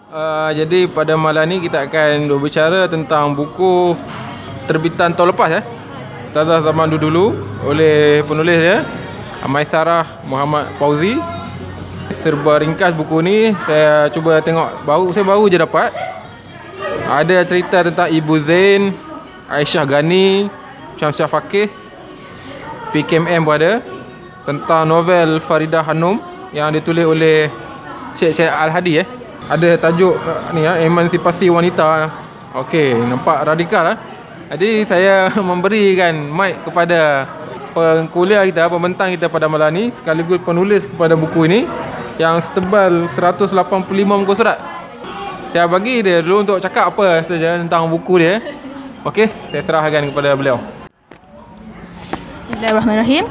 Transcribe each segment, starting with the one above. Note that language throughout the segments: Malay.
Jadi pada malam ni kita akan berbicara tentang buku terbitan tahun lepas Ustazah Zaman Dulu oleh penulis dia Maisarah Muhammad Fauzi. Serba ringkas buku ni saya cuba tengok, saya baru je dapat. Ada cerita tentang Ibu Zain, Aisyah Ghani, Syamsiah Fakih, PKMM pun ada. Tentang novel Faridah Hanum yang ditulis oleh Syekh Al-Hadi Ada tajuk ni Emansipasi Wanita. Okey, nampak radikal Jadi saya memberikan mic kepada pengkuliah kita, pembentang kita pada malam ni, sekaligus penulis kepada buku ini yang setebal 185 muka surat. Saya bagi dia dulu untuk cakap apa saja tentang buku dia. Okey, saya serahkan kepada beliau. Bismillahirrahmanirrahim.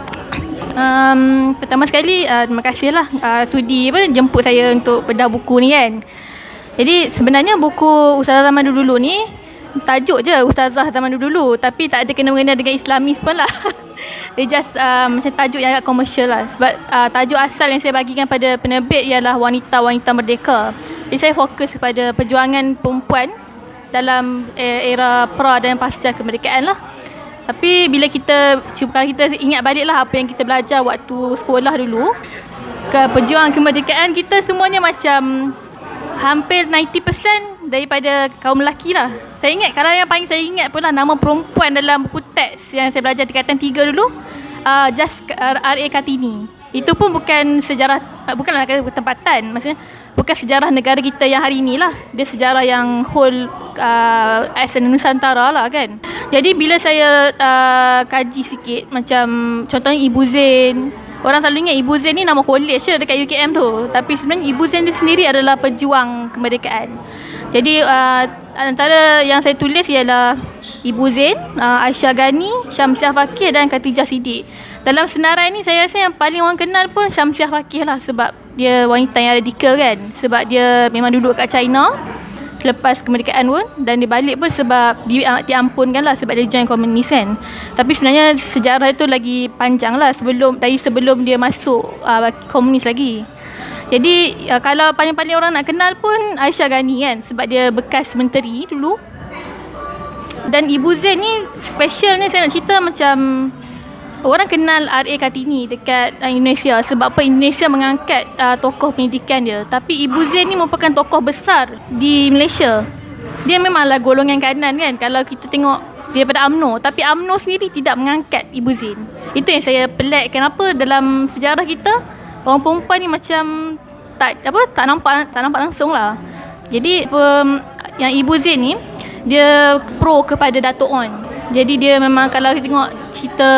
Pertama sekali terima kasihlah sudi jemput saya untuk bedah buku ni kan. Jadi sebenarnya buku Ustazah Zaman Dulu ni tajuk je Ustazah Zaman Dulu, tapi tak ada kena-mengena dengan Islamis pun lah. Dia just macam tajuk yang agak komersial lah. Sebab tajuk asal yang saya bagikan pada penerbit ialah Wanita-Wanita Merdeka. Jadi saya fokus kepada perjuangan perempuan dalam era pra dan pasca kemerdekaan lah. Tapi bila kalau kita ingat baliklah apa yang kita belajar waktu sekolah dulu, ke perjuangan kemerdekaan kita semuanya macam hampir 90% daripada kaum lelaki lah. Saya ingat, kalau yang paling saya ingat pun lah nama perempuan dalam buku teks yang saya belajar tingkatan 3 dulu, Just R.A. Kartini. Itu pun bukan sejarah, bukanlah tempatan, maksudnya bukan sejarah negara kita yang hari ni lah. Dia sejarah yang whole as a Nusantara lah kan. Jadi bila saya kaji sikit, macam contohnya Ibu Zain, orang selalu ingat Ibu Zain ni nama college je dekat UKM tu, tapi sebenarnya Ibu Zain dia sendiri adalah pejuang kemerdekaan. Jadi antara yang saya tulis ialah Ibu Zain, Aisyah Ghani, Syamsiah Fakih dan Khatijah Siddiq. Dalam senarai ni saya rasa yang paling orang kenal pun Syamsiah Fakih lah, sebab dia wanita yang radikal kan. Sebab dia memang duduk kat China selepas kemerdekaan pun, dan dia balik pun sebab diampunkan lah sebab dia join komunis kan. Tapi sebenarnya sejarah itu lagi panjang lah, sebelum dia masuk komunis lagi. Jadi kalau paling-paling orang nak kenal pun Aisyah Ghani kan, sebab dia bekas menteri dulu. Dan Ibu Zain ni special ni, saya nak cerita macam orang kenal R.A. Kartini dekat Indonesia sebab apa Indonesia mengangkat tokoh pendidikan dia. Tapi Ibu Zain ni merupakan tokoh besar di Malaysia. Dia memanglah golongan kanan kan kalau kita tengok daripada UMNO, tapi UMNO sendiri tidak mengangkat Ibu Zain. Itu yang saya pelik, kenapa dalam sejarah kita orang perempuan ni macam tak nampak langsung lah. Jadi yang Ibu Zain ni dia pro kepada Dato' On. Jadi dia memang kalau kita tengok cerita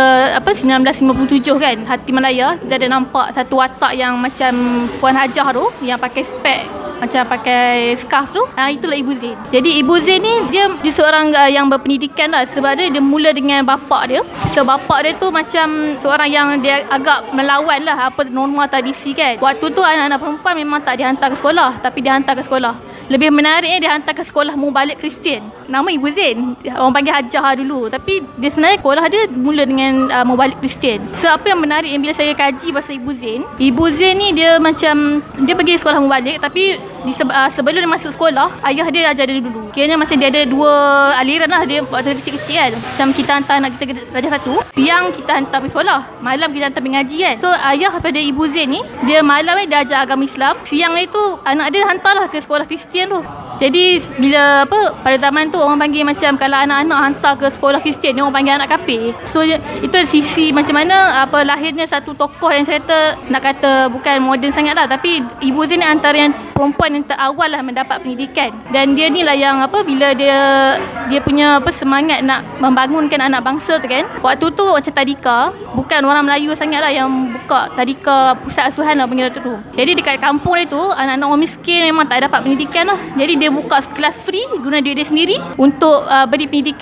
1957 kan, Hati Malaya, kita ada nampak satu watak yang macam Puan Hajah tu, yang pakai spek, macam pakai scarf tu. Itulah Ibu Zain. Jadi Ibu Zain ni dia seorang yang berpendidikan lah, sebab dia mula dengan bapak dia. So bapak dia tu macam seorang yang dia agak melawan lah apa norma tradisi kan. Waktu tu anak-anak perempuan memang tak dihantar ke sekolah, tapi dihantar ke sekolah. Lebih menariknya dia hantar ke sekolah Mubalik Kristian. Nama Ibu Zain, orang panggil Hajah dulu, tapi dia sebenarnya sekolah dia mula dengan Mubalik Kristian. So apa yang menarik yang bila saya kaji pasal Ibu Zain ni dia macam dia pergi sekolah Mubalik, tapi sebelum dia masuk sekolah, ayah dia ajar dia dulu. Kiranya macam dia ada dua aliran lah, dia waktu kecil-kecil kan. Macam kita hantar anak kita ke darjah 1, siang kita hantar pergi sekolah, malam kita hantar pergi ngaji kan. So ayah pada Ibu Zain ni, dia malam ni dia ajar agama Islam, siang itu anak dia hantarlah ke sekolah Kristian tu. Jadi bila pada zaman tu orang panggil macam kalau anak-anak hantar ke sekolah Kristian ni orang panggil anak kafir. So itu sisi macam mana lahirnya satu tokoh yang saya nak kata bukan moden sangat lah, tapi Ibu Zain ni antara yang perempuan yang terawal lah mendapat pendidikan. Dan dia ni lah yang bila dia punya semangat nak membangunkan anak bangsa tu kan. Waktu tu macam tadika, bukan orang Melayu sangat lah yang buka tadika pusat asuhan lah panggil tu. Jadi dekat kampung dia tu anak-anak orang miskin memang tak dapat pendidikan lah. Jadi dia buka kelas free guna duit dia sendiri untuk beri pendidikan.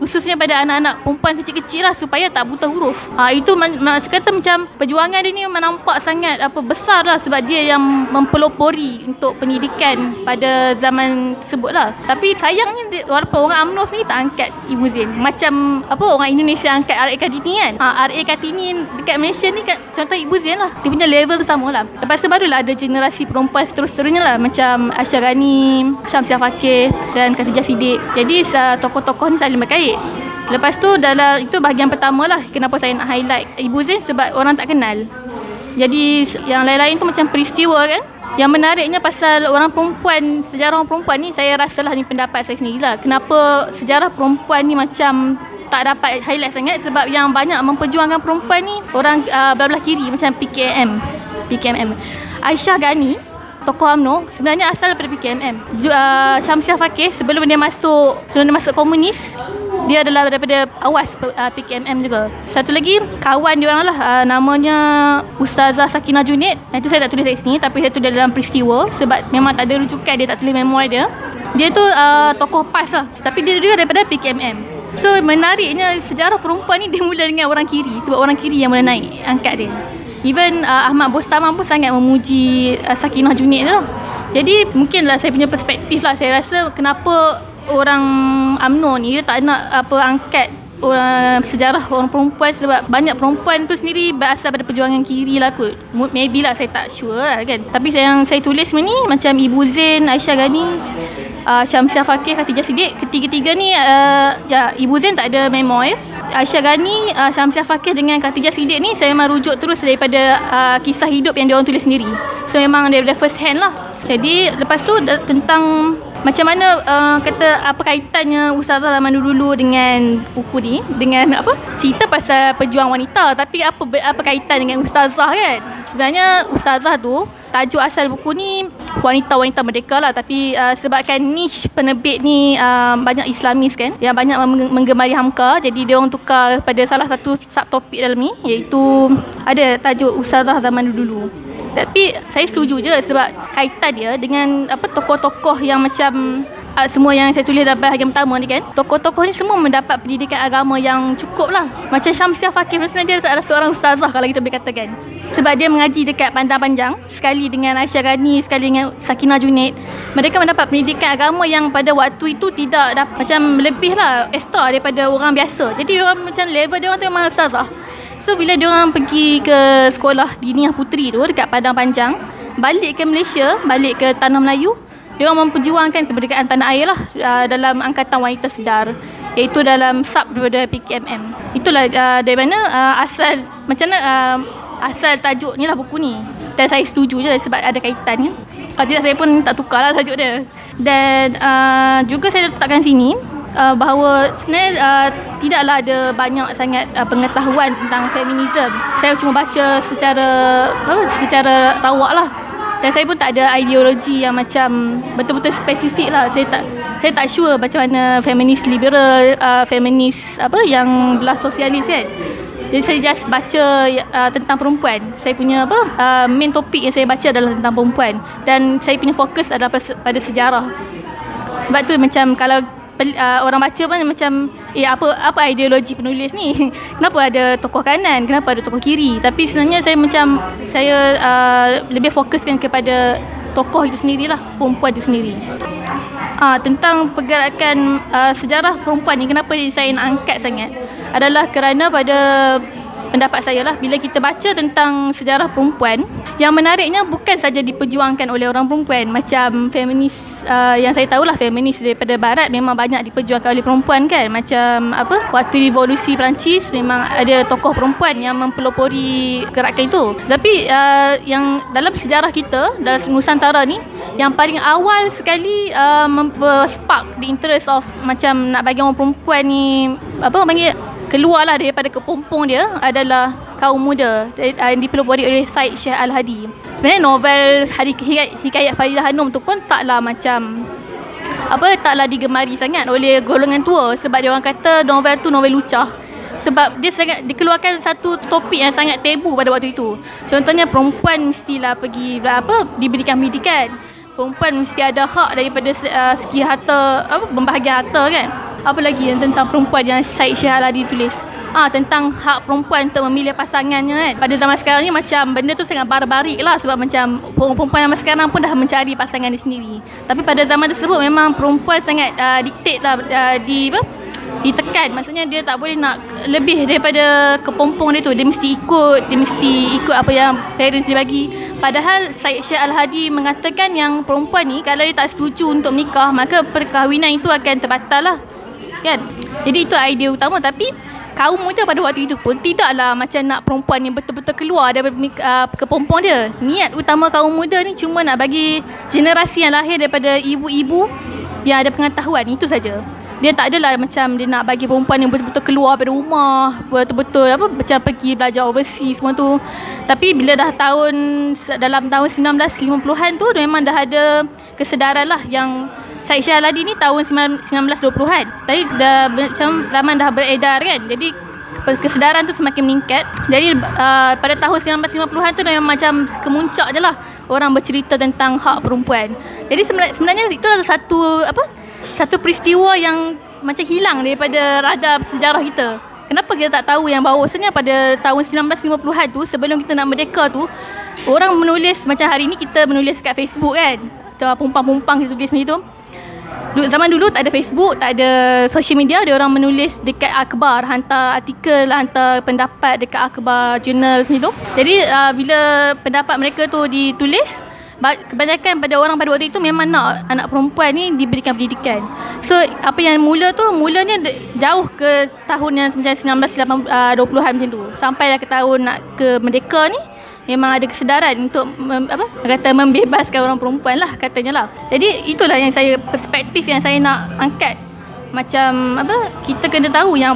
khususnya pada anak-anak perempuan kecil-kecil lah, supaya tak buta huruf. Itu kata macam perjuangan dia ni nampak sangat besar lah, sebab dia yang mempelopori untuk pendidikan pada zaman tersebut lah. Tapi sayangnya walaupun orang UMNO ni tak angkat Ibu Zain, macam orang Indonesia angkat R.A. Kartini kan. R.A. Kartini dekat Malaysia ni contoh Ibu Zain lah, dia punya level tu sama lah. Lepas tu barulah ada generasi perempuan seterusnya lah, macam Aisyah Ghani, Syamsiah Fakih dan Khatijah Siddiq. Jadi tokoh-tokoh ni saling berkait. Lepas tu dalam itu bahagian pertama lah kenapa saya nak highlight Ibu Zain, sebab orang tak kenal. Jadi yang lain-lain tu macam peristiwa kan. Yang menariknya pasal orang perempuan, sejarah orang perempuan ni, saya rasalah ni pendapat saya sendirilah, kenapa sejarah perempuan ni macam tak dapat highlight sangat, sebab yang banyak memperjuangkan perempuan ni orang belah kiri, macam PKMM. Aisyah Ghani, tokoh UMNO, sebenarnya asal daripada PKMM. Syamsiah Fakih sebelum dia masuk komunis, dia adalah daripada awas PKMM juga. Satu lagi kawan dia orang lah, namanya Ustazah Sakinah Junid. Itu saya tak tulis kat sini, tapi saya tulis dalam peristiwa sebab memang tak ada rujukan, dia tak tulis memoir dia. Dia tu tokoh PAS lah, tapi dia juga daripada PKMM. So menariknya sejarah perempuan ni dia mula dengan orang kiri, sebab orang kiri yang mula naik angkat dia. Even Ahmad Bostaman pun sangat memuji Sakinah Junid tu. Jadi mungkinlah saya punya perspektif lah, saya rasa kenapa orang UMNO ni dia tak nak angkat sejarah orang perempuan, sebab banyak perempuan tu sendiri berasal pada perjuangan kiri lah kot. Maybe lah, saya tak sure lah kan. Tapi yang saya tulis ni macam Ibu Zain, Aisyah Ghani, Syamsiah Fakih, Khatijah Siddiq, ketiga-tiga ni Ibu Zain tak ada memoir. Aisyah Ghani, Syamsiah Fakih dengan Khatijah Siddiq ni saya memang rujuk terus daripada kisah hidup yang diorang tulis sendiri. So memang daripada first hand lah. Jadi lepas tu tentang macam mana apa kaitannya Ustazah zaman dulu dengan buku ni, dengan cerita pasal pejuang wanita, tapi apa kaitan dengan Ustazah kan. Sebenarnya Ustazah tu tajuk asal buku ni Wanita-Wanita Merdeka lah, tapi sebabkan niche penerbit ni banyak Islamis kan, yang banyak menggemari Hamka, jadi dia orang tukar pada salah satu subtopik dalam ni, iaitu ada tajuk Ustazah zaman dulu. Tapi saya setuju je sebab kaitan dia dengan tokoh-tokoh yang macam semua yang saya tulis dalam bahagian pertama ni kan. Tokoh-tokoh ni semua mendapat pendidikan agama yang cukup lah. Macam Syamsiah Fakih sebenarnya dia adalah seorang ustazah kalau kita boleh katakan, sebab dia mengaji dekat Padang Panjang, sekali dengan Aisyah Ghani, sekali dengan Sakinah Junid. Mereka mendapat pendidikan agama yang pada waktu itu tidak macam lebih lah, extra daripada orang biasa. Jadi orang macam level dia orang tu memang ustazah. So bila diorang pergi ke sekolah Diniah Puteri tu dekat Padang Panjang, balik ke Malaysia, balik ke Tanah Melayu, diorang memperjuangkan kemerdekaan tanah air lah dalam Angkatan Wanita Sedar, iaitu dalam sub daripada PKMM. Itulah dari mana asal macam mana asal tajuk ni lah buku ni. Dan saya setuju je sebab ada kaitannya. Kalau tidak saya pun tak tukar lah tajuk dia. Dan juga saya letakkan sini bahawa sebenarnya tidaklah ada banyak sangat pengetahuan tentang feminisme. Saya cuma baca secara rawak lah. Dan saya pun tak ada ideologi yang macam betul-betul spesifik lah. Saya tak sure macam mana feminis liberal, feminis yang belah sosialis kan. Jadi saya just baca tentang perempuan. Saya punya main topik yang saya baca adalah tentang perempuan. Dan saya punya fokus adalah pada sejarah. Sebab tu macam kalau orang baca pun macam apa ideologi penulis ni, kenapa ada tokoh kanan, kenapa ada tokoh kiri. Tapi sebenarnya saya lebih fokuskan kepada tokoh itu sendirilah, perempuan itu sendiri. Tentang pergerakan sejarah perempuan ni, kenapa saya nak angkat sangat adalah kerana pada pendapat saya lah, bila kita baca tentang sejarah perempuan, yang menariknya bukan saja diperjuangkan oleh orang perempuan. Macam feminis yang saya tahulah, feminis daripada barat memang banyak diperjuangkan oleh perempuan kan. Macam waktu revolusi Perancis memang ada tokoh perempuan yang mempelopori gerakan itu. Tapi yang dalam sejarah kita, dalam Nusantara ni, yang paling awal sekali spark the interest of macam nak bagi orang perempuan ni keluarlah daripada kepompong dia adalah kaum muda yang dipelopori oleh Syed Syekh Al-Hadi. Sebenarnya novel Hikayat Faridah Hanum tu pun taklah digemari sangat oleh golongan tua, sebab dia orang kata novel tu novel lucah. Sebab dia sangat dikeluarkan satu topik yang sangat tabu pada waktu itu. Contohnya perempuan mestilah pergi diberikan pendidikan. Perempuan mesti ada hak daripada segi harta, pembahagian harta kan. Apa lagi yang tentang perempuan yang Syed Syekh Al-Hadi tulis? Tentang hak perempuan untuk memilih pasangannya kan. Pada zaman sekarang ni macam benda tu sangat barbarik lah, sebab macam perempuan zaman sekarang pun dah mencari pasangan dia sendiri. Tapi pada zaman tersebut memang perempuan sangat dictate lah, ditekan. Maksudnya dia tak boleh nak lebih daripada kepompong dia tu. Dia mesti ikut apa yang parents dia bagi. Padahal Syed Syekh Al-Hadi mengatakan yang perempuan ni kalau dia tak setuju untuk menikah, maka perkahwinan itu akan terbatal lah kan. Jadi itu idea utama. Tapi kaum muda pada waktu itu pun tidaklah macam nak perempuan yang betul-betul keluar daripada kepompong dia. Niat utama kaum muda ni cuma nak bagi generasi yang lahir daripada ibu-ibu yang ada pengetahuan. Itu saja. Dia tak adalah macam dia nak bagi perempuan yang betul-betul keluar dari rumah, betul-betul macam pergi belajar overseas semua tu. Tapi bila dah dalam tahun 1950-an tu memang dah ada kesedaran lah yang Syed Syekh Al-Hadi ni tahun 1920-an. Tadi dah macam zaman dah beredar kan. Jadi kesedaran tu semakin meningkat. Jadi pada tahun 1950-an tu memang macam kemuncak je lah orang bercerita tentang hak perempuan. Jadi sebenarnya itu adalah satu peristiwa yang macam hilang daripada radar sejarah kita. Kenapa kita tak tahu yang bahawasanya pada tahun 1950-an tu, sebelum kita nak merdeka tu, orang menulis macam hari ni kita menulis kat Facebook kan. Pumpang-pumpang kita tulis macam tu. Zaman dulu tak ada Facebook, tak ada social media, dia orang menulis dekat akhbar, hantar artikel, hantar pendapat dekat akhbar, jurnal macam tu. Jadi bila pendapat mereka tu ditulis, kebanyakan pada orang pada waktu itu memang nak anak perempuan ni diberikan pendidikan. So apa yang mulanya jauh ke tahun yang 1920-an macam tu. Sampailah ke tahun nak ke merdeka ni, memang ada kesedaran untuk membebaskan orang perempuan lah katanya lah. Jadi itulah yang perspektif yang saya nak angkat. Macam kita kena tahu yang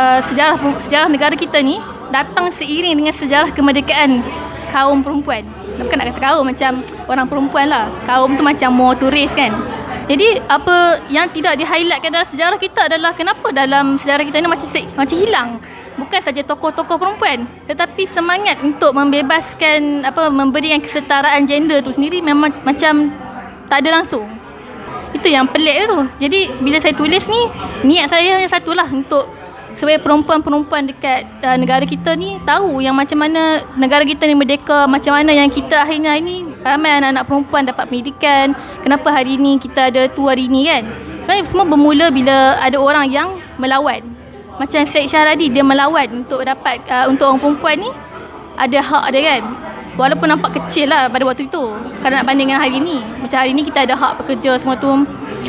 sejarah negara kita ni datang seiring dengan sejarah kemerdekaan kaum perempuan. Bukan nak kata kaum macam orang perempuan lah. Kaum tu macam more to race kan. Jadi apa yang tidak di-highlightkan dalam sejarah kita adalah kenapa dalam sejarah kita ni macam hilang. Bukan saja tokoh-tokoh perempuan, tetapi semangat untuk membebaskan memberikan kesetaraan gender tu sendiri memang macam tak ada langsung. Itu yang pelik tu. Jadi bila saya tulis ni, niat saya yang satulah untuk supaya perempuan-perempuan dekat negara kita ni tahu yang macam mana negara kita ni merdeka, macam mana yang kita akhirnya ini ramai anak-anak perempuan dapat pendidikan. Kenapa hari ni kita ada tu hari ni kan. Sebenarnya semua bermula bila ada orang yang melawan. Macam Syed Syekh Al-Hadi, dia melawan untuk dapat untuk orang perempuan ni ada hak dia kan. Walaupun nampak kecil lah pada waktu itu kalau nak banding dengan hari ni. Macam hari ni kita ada hak pekerja semua tu.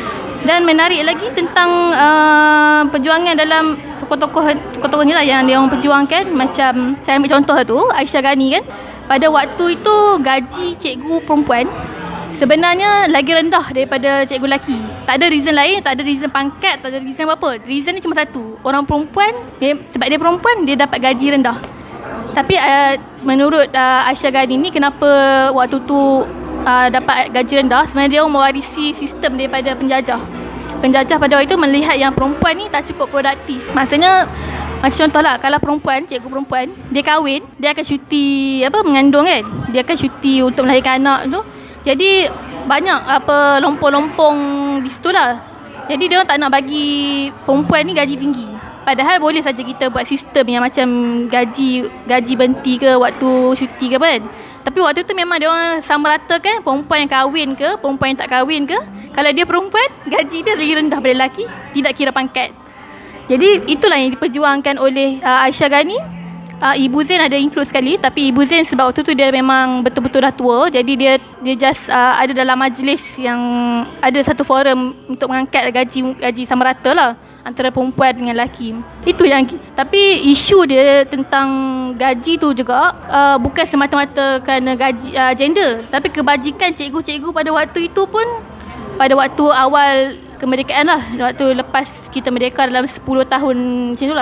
Dan menarik lagi tentang perjuangan dalam tokoh-tokoh ni lah yang dia orang perjuangkan. Macam saya ambil contoh tu, Aisyah Ghani kan. Pada waktu itu gaji cikgu perempuan sebenarnya lagi rendah daripada cikgu lelaki. Tak ada reason lain, tak ada reason pangkat, tak ada reason apa-apa. Reason ni cuma satu. Orang perempuan, sebab dia perempuan, dia dapat gaji rendah. Tapi menurut Aisyah Ghani ni, kenapa waktu tu dapat gaji rendah? Sebenarnya dia mewarisi sistem daripada penjajah. Penjajah pada waktu itu melihat yang perempuan ni tak cukup produktif. Maksudnya, macam contohlah, kalau perempuan, cikgu perempuan, dia kahwin, dia akan cuti mengandung kan. Dia akan cuti untuk melahirkan anak tu. Jadi banyak lompong-lompong di situ lah. Jadi dia orang tak nak bagi perempuan ni gaji tinggi. Padahal boleh saja kita buat sistem yang macam gaji berhenti ke waktu cuti ke kan. Tapi waktu tu memang dia orang sama rata kan, perempuan yang kahwin ke, perempuan yang tak kahwin ke. Kalau dia perempuan, gaji dia lebih rendah daripada lelaki, tidak kira pangkat. Jadi itulah yang diperjuangkan oleh Aisyah Ghani. Ibu Zain ada include sekali, tapi Ibu Zain sebab waktu tu dia memang betul-betul dah tua. Jadi dia just ada dalam majlis yang ada satu forum untuk mengangkat gaji sama rata lah antara perempuan dengan lelaki. Itu yang, tapi isu dia tentang gaji tu juga bukan semata-mata kerana gaji gender, tapi kebajikan cikgu-cikgu pada waktu itu pun, pada waktu awal kemerdekaan lah, waktu lepas kita merdeka dalam 10 tahun macam tu lah.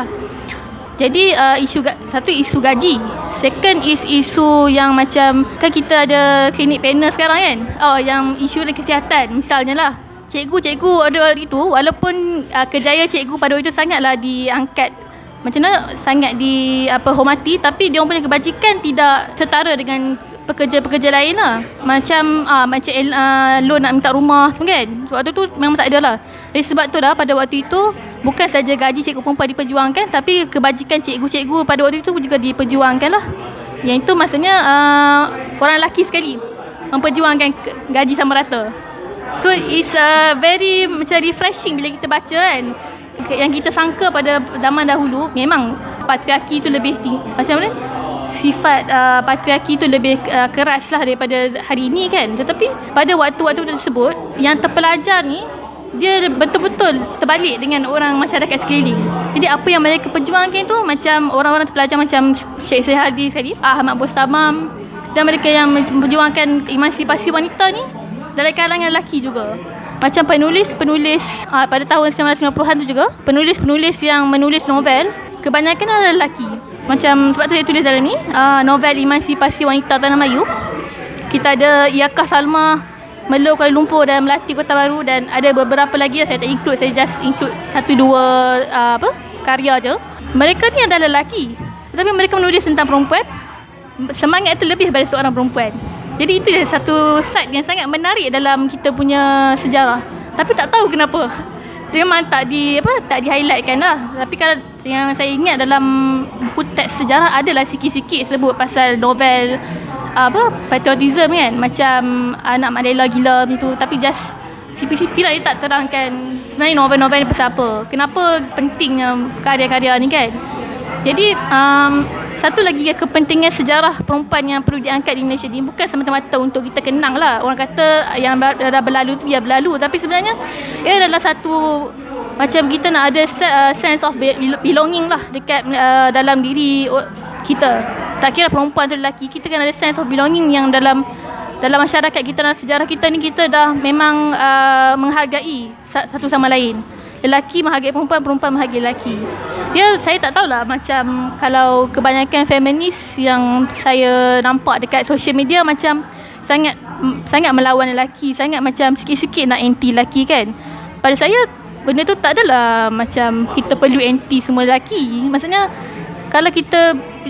Jadi satu isu gaji. Second is isu yang macam kan kita ada klinik panel sekarang kan. Yang isu kesihatan misalnya lah. Cikgu-cikgu ada waktu itu, walaupun kerjaya cikgu pada waktu itu sangatlah diangkat, macam mana sangat hormati, tapi dia orang punya kebajikan tidak setara dengan pekerja-pekerja lain lah. Macam loan nak minta rumah kan. Waktu tu memang tak ada lah. Jadi sebab tu dah pada waktu itu bukan saja gaji cikgu perempuan diperjuangkan, tapi kebajikan cikgu-cikgu pada waktu itu juga diperjuangkan lah. Yang itu maksudnya orang lelaki sekali memperjuangkan gaji sama rata. So it's very macam refreshing bila kita baca kan. Yang kita sangka pada zaman dahulu memang patriarki tu lebih macam mana, sifat patriarki tu lebih keras lah daripada hari ini kan. Tetapi pada waktu-waktu tersebut yang terpelajar ni dia betul-betul terbalik dengan orang masyarakat sekeliling. Jadi apa yang mereka perjuangkan tu macam orang-orang terpelajar macam Syekh Sehadi sekali, Ahmad Bostamam, dan mereka yang memperjuangkan emansipasi wanita ni dari kalangan lelaki juga. Macam penulis-penulis pada tahun 1990-an tu juga, penulis-penulis yang menulis novel kebanyakan adalah lelaki. Macam sebab tu saya tulis dalam ni novel Emansipasi Wanita Tanah Melayu. Kita ada Iyakah Salma, Melo Kuala Lumpur dan Melati Kota Baru, dan ada beberapa lagi saya tak include, saya just include 1-2 karya je. Mereka ni adalah lelaki, tetapi mereka menulis tentang perempuan. Semangat itu lebih daripada seorang perempuan. Jadi itu satu side yang sangat menarik dalam kita punya sejarah. Tapi tak tahu kenapa dia memang tak di-highlightkan lah. Tapi kalau yang saya ingat dalam buku teks sejarah adalah sikit-sikit sebut pasal novel patriotism kan, macam Anak Mandela Gila itu. Tapi just sipi-sipi lah, dia tak terangkan sebenarnya novel-novel ni pasal apa, kenapa pentingnya karya-karya ni kan. Jadi satu lagi kepentingan sejarah perempuan yang perlu diangkat di Malaysia ni bukan semata-mata untuk kita kenang lah. Orang kata yang dah berlalu tu biar berlalu, tapi sebenarnya ia adalah satu macam kita nak ada sense of belonging lah dekat dalam diri kita. Tak kira perempuan atau lelaki, kita kan ada sense of belonging yang dalam masyarakat kita, dalam sejarah kita ni kita dah memang menghargai satu sama lain. Lelaki menghargai perempuan, perempuan menghargai lelaki. Ya, saya tak tahulah macam kalau kebanyakan feminis yang saya nampak dekat social media macam sangat melawan lelaki, sangat macam sikit-sikit nak anti lelaki kan. Pada saya benda tu tak adalah macam kita perlu anti semua lelaki. Maksudnya kalau kita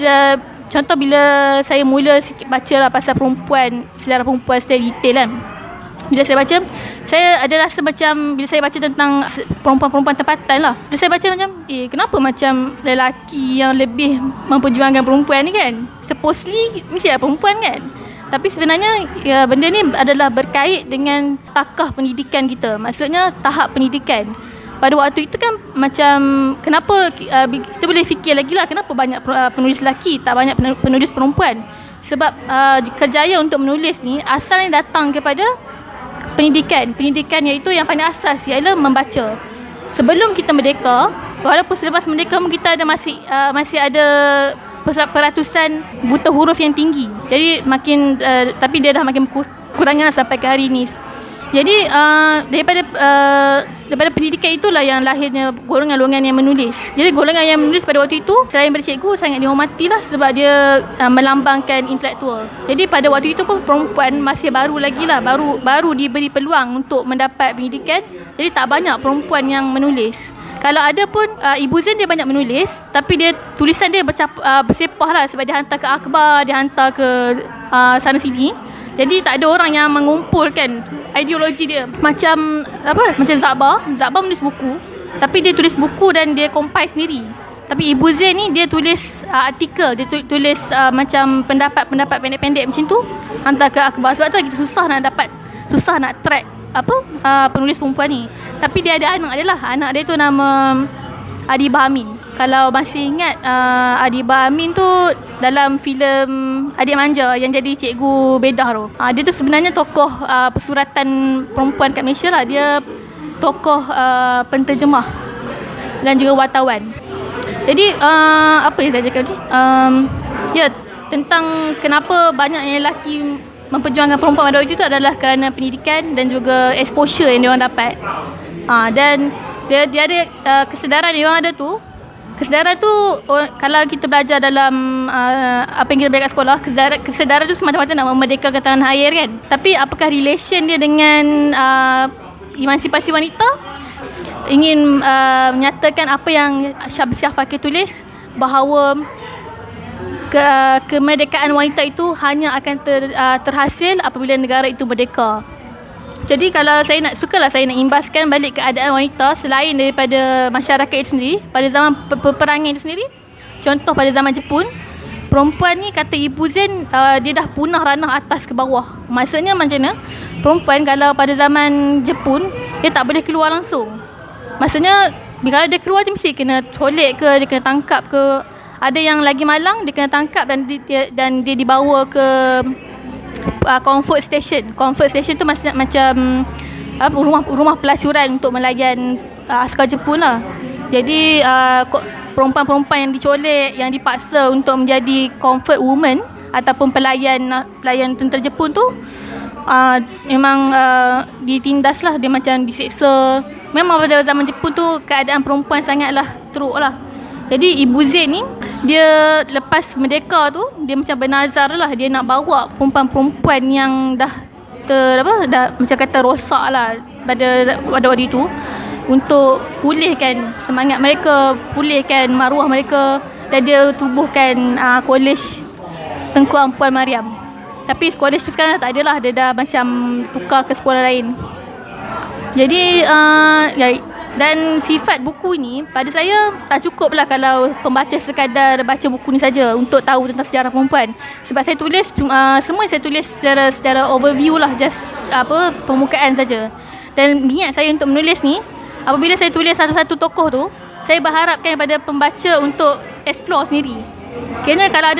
contoh bila saya mula sikit baca lah pasal perempuan, sejarah perempuan secara detail kan. Bila saya baca, saya ada rasa macam bila saya baca tentang perempuan-perempuan tempatan lah, bila saya baca macam kenapa macam lelaki yang lebih memperjuangkan perempuan ni kan, supposedly mesti ada perempuan kan. Tapi sebenarnya benda ni adalah berkait dengan takah pendidikan kita. Maksudnya tahap pendidikan. Pada waktu itu kan macam kenapa kita boleh fikir lagi lah kenapa banyak penulis lelaki, tak banyak penulis perempuan. Sebab kerjaya untuk menulis ni asalnya datang kepada pendidikan iaitu yang paling asas ialah membaca. Sebelum kita merdeka, walaupun selepas merdeka kita ada masih ada peratusan buta huruf yang tinggi. Jadi makin tapi dia dah makin kurangnya sampai ke hari ini. Jadi daripada pendidikan itulah yang lahirnya golongan-golongan yang menulis. Jadi golongan yang menulis pada waktu itu selain bercikgu sangat dihormati lah sebab dia melambangkan intelektual. Jadi pada waktu itu pun perempuan masih baru lagi lah, baru diberi peluang untuk mendapat pendidikan. Jadi tak banyak perempuan yang menulis. Kalau ada pun Ibu Zain dia banyak menulis, tapi dia tulisan dia bersepah lah sebab dia hantar ke akhbar, dia hantar ke sana sini. Jadi tak ada orang yang mengumpulkan ideologi dia. Macam Zakbar menulis buku, tapi dia tulis buku dan dia compile sendiri. Tapi Ibu Zain ni dia tulis artikel, dia tulis macam pendapat-pendapat pendek-pendek macam tu, hantar ke akhbar. Sebab tu lagi susah nak track penulis perempuan ni. Tapi dia ada anak dia tu nama Adibah Amin. Kalau masih ingat Adibah Amin tu dalam filem Adik Manja yang jadi Cikgu Bedah tu. Dia tu sebenarnya tokoh persuratan perempuan kat Malaysia lah. Dia tokoh penterjemah dan juga wartawan. Jadi apa yang saya cakap tadi? Ya, tentang kenapa banyak yang lelaki memperjuangkan perempuan pada waktu itu adalah kerana pendidikan dan juga exposure yang diorang dapat. Dan dia ada kesedaran yang diorang ada tu. Kesedaran tu kalau kita belajar dalam apa yang kita belajar kat sekolah, kesedaran tu semata-mata nak memerdekakan tanah air kan. Tapi apakah relation dia dengan emansipasi wanita? Ingin menyatakan apa yang Syah Fakir tulis, bahawa kemerdekaan wanita itu hanya akan terhasil apabila negara itu merdeka. Jadi kalau saya nak imbaskan balik keadaan wanita selain daripada masyarakat itu sendiri pada zaman peperangan itu sendiri. Contoh pada zaman Jepun, perempuan ni kata Ibu Zen dia dah punah ranah atas ke bawah. Maksudnya macam mana? Perempuan kalau pada zaman Jepun dia tak boleh keluar langsung. Maksudnya kalau dia keluar dia mesti kena colek ke, dia kena tangkap ke. Ada yang lagi malang, dia kena tangkap dan dia dibawa ke comfort station. Comfort station tu macam rumah pelacuran untuk melayan askar Jepun lah. Jadi perempuan-perempuan yang dicolek, yang dipaksa untuk menjadi comfort woman ataupun pelayan tentera Jepun tu memang ditindas lah, dia macam diseksa. Memang pada zaman Jepun tu keadaan perempuan sangatlah teruk lah. Jadi Ibu Zen ni dia lepas merdeka tu dia macam bernazar lah, dia nak bawa perempuan-perempuan yang dah macam kata rosak lah pada waktu itu untuk pulihkan semangat mereka, pulihkan maruah mereka, dan dia tubuhkan kolej Tengku Ampuan Mariam. Tapi kolej tu sekarang dah tak ada lah, dia dah macam tukar ke sekolah lain. Jadi dan sifat buku ni pada saya tak cukup lah kalau pembaca sekadar baca buku ni saja untuk tahu tentang sejarah perempuan. Sebab saya tulis semua saya tulis secara overview lah, just permukaan saja. Dan niat saya untuk menulis ni, apabila saya tulis satu-satu tokoh tu, saya berharapkan kepada pembaca untuk explore sendiri. Kira kalau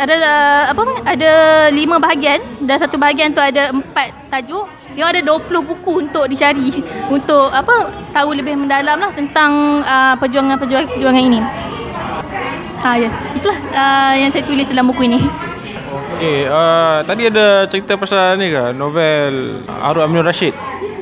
ada 5 bahagian dan satu bahagian tu ada 4 tajuk, dia ada 20 buku untuk dicari untuk tahu lebih mendalam lah tentang perjuangan ini. Ya, itulah yang saya tulis dalam buku ini. Okey, tadi ada cerita pasal ni ke, novel Harun Aminur Rashid?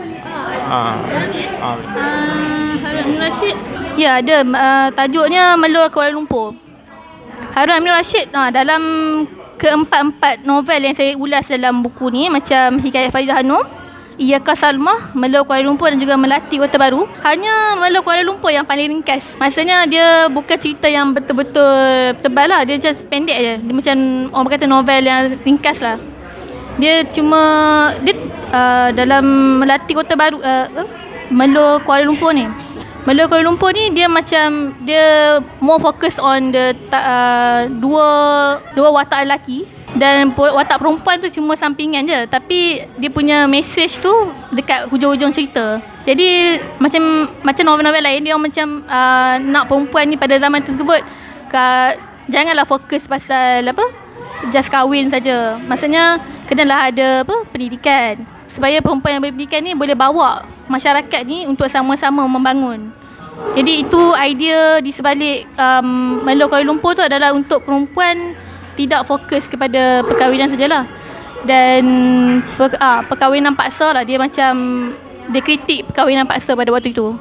Harun Aminur Rashid. Ya, ada tajuknya Melur Kuala Lumpur. Harun Aminur Rashid dalam keempat-empat novel yang saya ulas dalam buku ni, macam Hikayat Faridah Hanum, Iyaka Salmah, Melur Kuala Lumpur dan juga Melati Kota Baru. Hanya Melur Kuala Lumpur yang paling ringkas. Maksudnya dia bukan cerita yang betul-betul tebal lah, dia just pendek je. Dia macam orang berkata novel yang ringkas lah. Dia cuma dalam Melati Kota Baru, Melur Kuala Lumpur ni, Melur Kuala Lumpur ni dia macam dia more focus on the dua watak lelaki, dan watak perempuan tu cuma sampingan je, tapi dia punya message tu dekat hujung-hujung cerita. Jadi macam novel-novel lain, dia macam nak perempuan ni pada zaman tersebut janganlah fokus pasal just kahwin saja. Maksudnya kenalah ada pendidikan, supaya perempuan yang berpendidikan ni boleh bawa masyarakat ni untuk sama-sama membangun. Jadi itu idea di sebalik Melur Kuala Lumpur tu adalah untuk perempuan tidak fokus kepada perkahwinan sajalah. Dan perkahwinan paksa lah, dia macam dia kritik perkahwinan paksa pada waktu itu.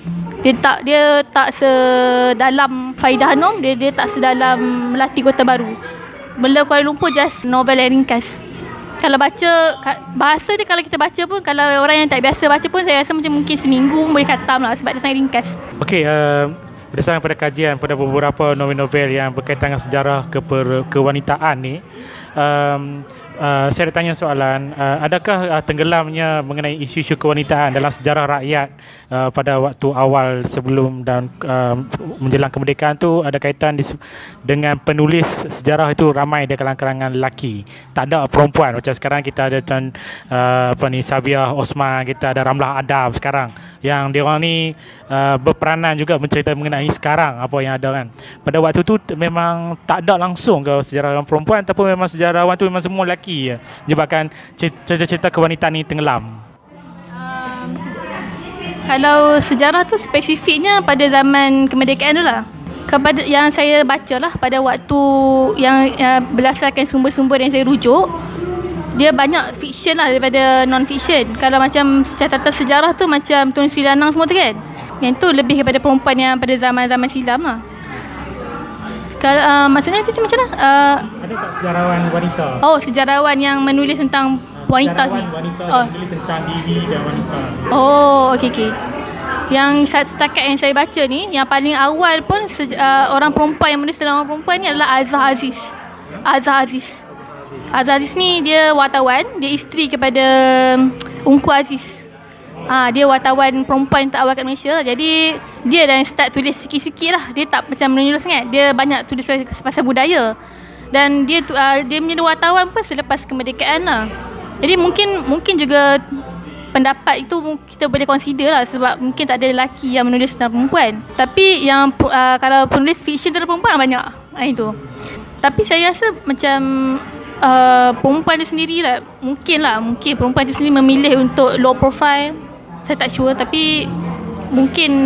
Dia tak sedalam Faridah Hanum, dia tak sedalam Melati Kota Baru. Melur Kuala Lumpur just novel yang ringkas. Kalau baca bahasa dia, kalau kita baca pun, kalau orang yang tak biasa baca pun, saya rasa macam mungkin seminggu boleh khatam lah, sebab dia sangat ringkas. Okey, berdasarkan pada kajian pada beberapa novel-novel yang berkaitan dengan sejarah kewanitaan ni, saya ada tanya soalan, adakah tenggelamnya mengenai isu-isu kewanitaan dalam sejarah rakyat pada waktu awal sebelum dan menjelang kemerdekaan tu ada kaitan dengan penulis sejarah itu ramai di kalangan lelaki, tak ada perempuan. Macam sekarang kita ada Sabiah Osman, kita ada Ramlah Adab sekarang, yang diorang ni berperanan juga mencerita mengenai sekarang apa yang ada kan. Pada waktu tu memang tak ada langsung ke sejarawan perempuan, ataupun memang sejarawan tu memang semua lelaki je, menyebabkan cerita-cerita kewanitaan ni tenggelam. Kalau sejarah tu spesifiknya pada zaman kemerdekaan tu lah. Kepada yang saya baca lah pada waktu yang berdasarkan sumber-sumber yang saya rujuk, dia banyak fiction lah daripada non-fiction. Kalau macam catatan sejarah tu macam Tun Sri Lanang semua tu kan, yang tu lebih kepada perempuan yang pada zaman-zaman silam lah. Kalau maksudnya tu macam mana? Ada tak sejarawan wanita? Oh, sejarawan yang menulis tentang wanita ni. Wanita yang menulis tentang diri dan wanita. Oh, okey. Yang setakat yang saya baca ni, yang paling awal pun orang perempuan yang menulis tentang orang perempuan ni adalah Azhar Aziz. Azhar Aziz ni dia wartawan, dia isteri kepada Ungku Aziz. Dia wartawan perempuan tak awal kat Malaysia. Jadi dia dah start tulis sikit-sikit lah. Dia tak macam menulis sangat. Dia banyak tulis pasal budaya. Dan dia menjadi wartawan pun selepas kemerdekaan lah. Jadi mungkin juga pendapat itu kita boleh consider lah, sebab mungkin tak ada lelaki yang menulis tentang perempuan. Tapi yang kalau penulis fiksyen tentang perempuan banyak. Itu. Tapi saya rasa macam perempuan dia sendiri lah, mungkin perempuan dia sendiri memilih untuk low profile. Saya tak sure, tapi mungkin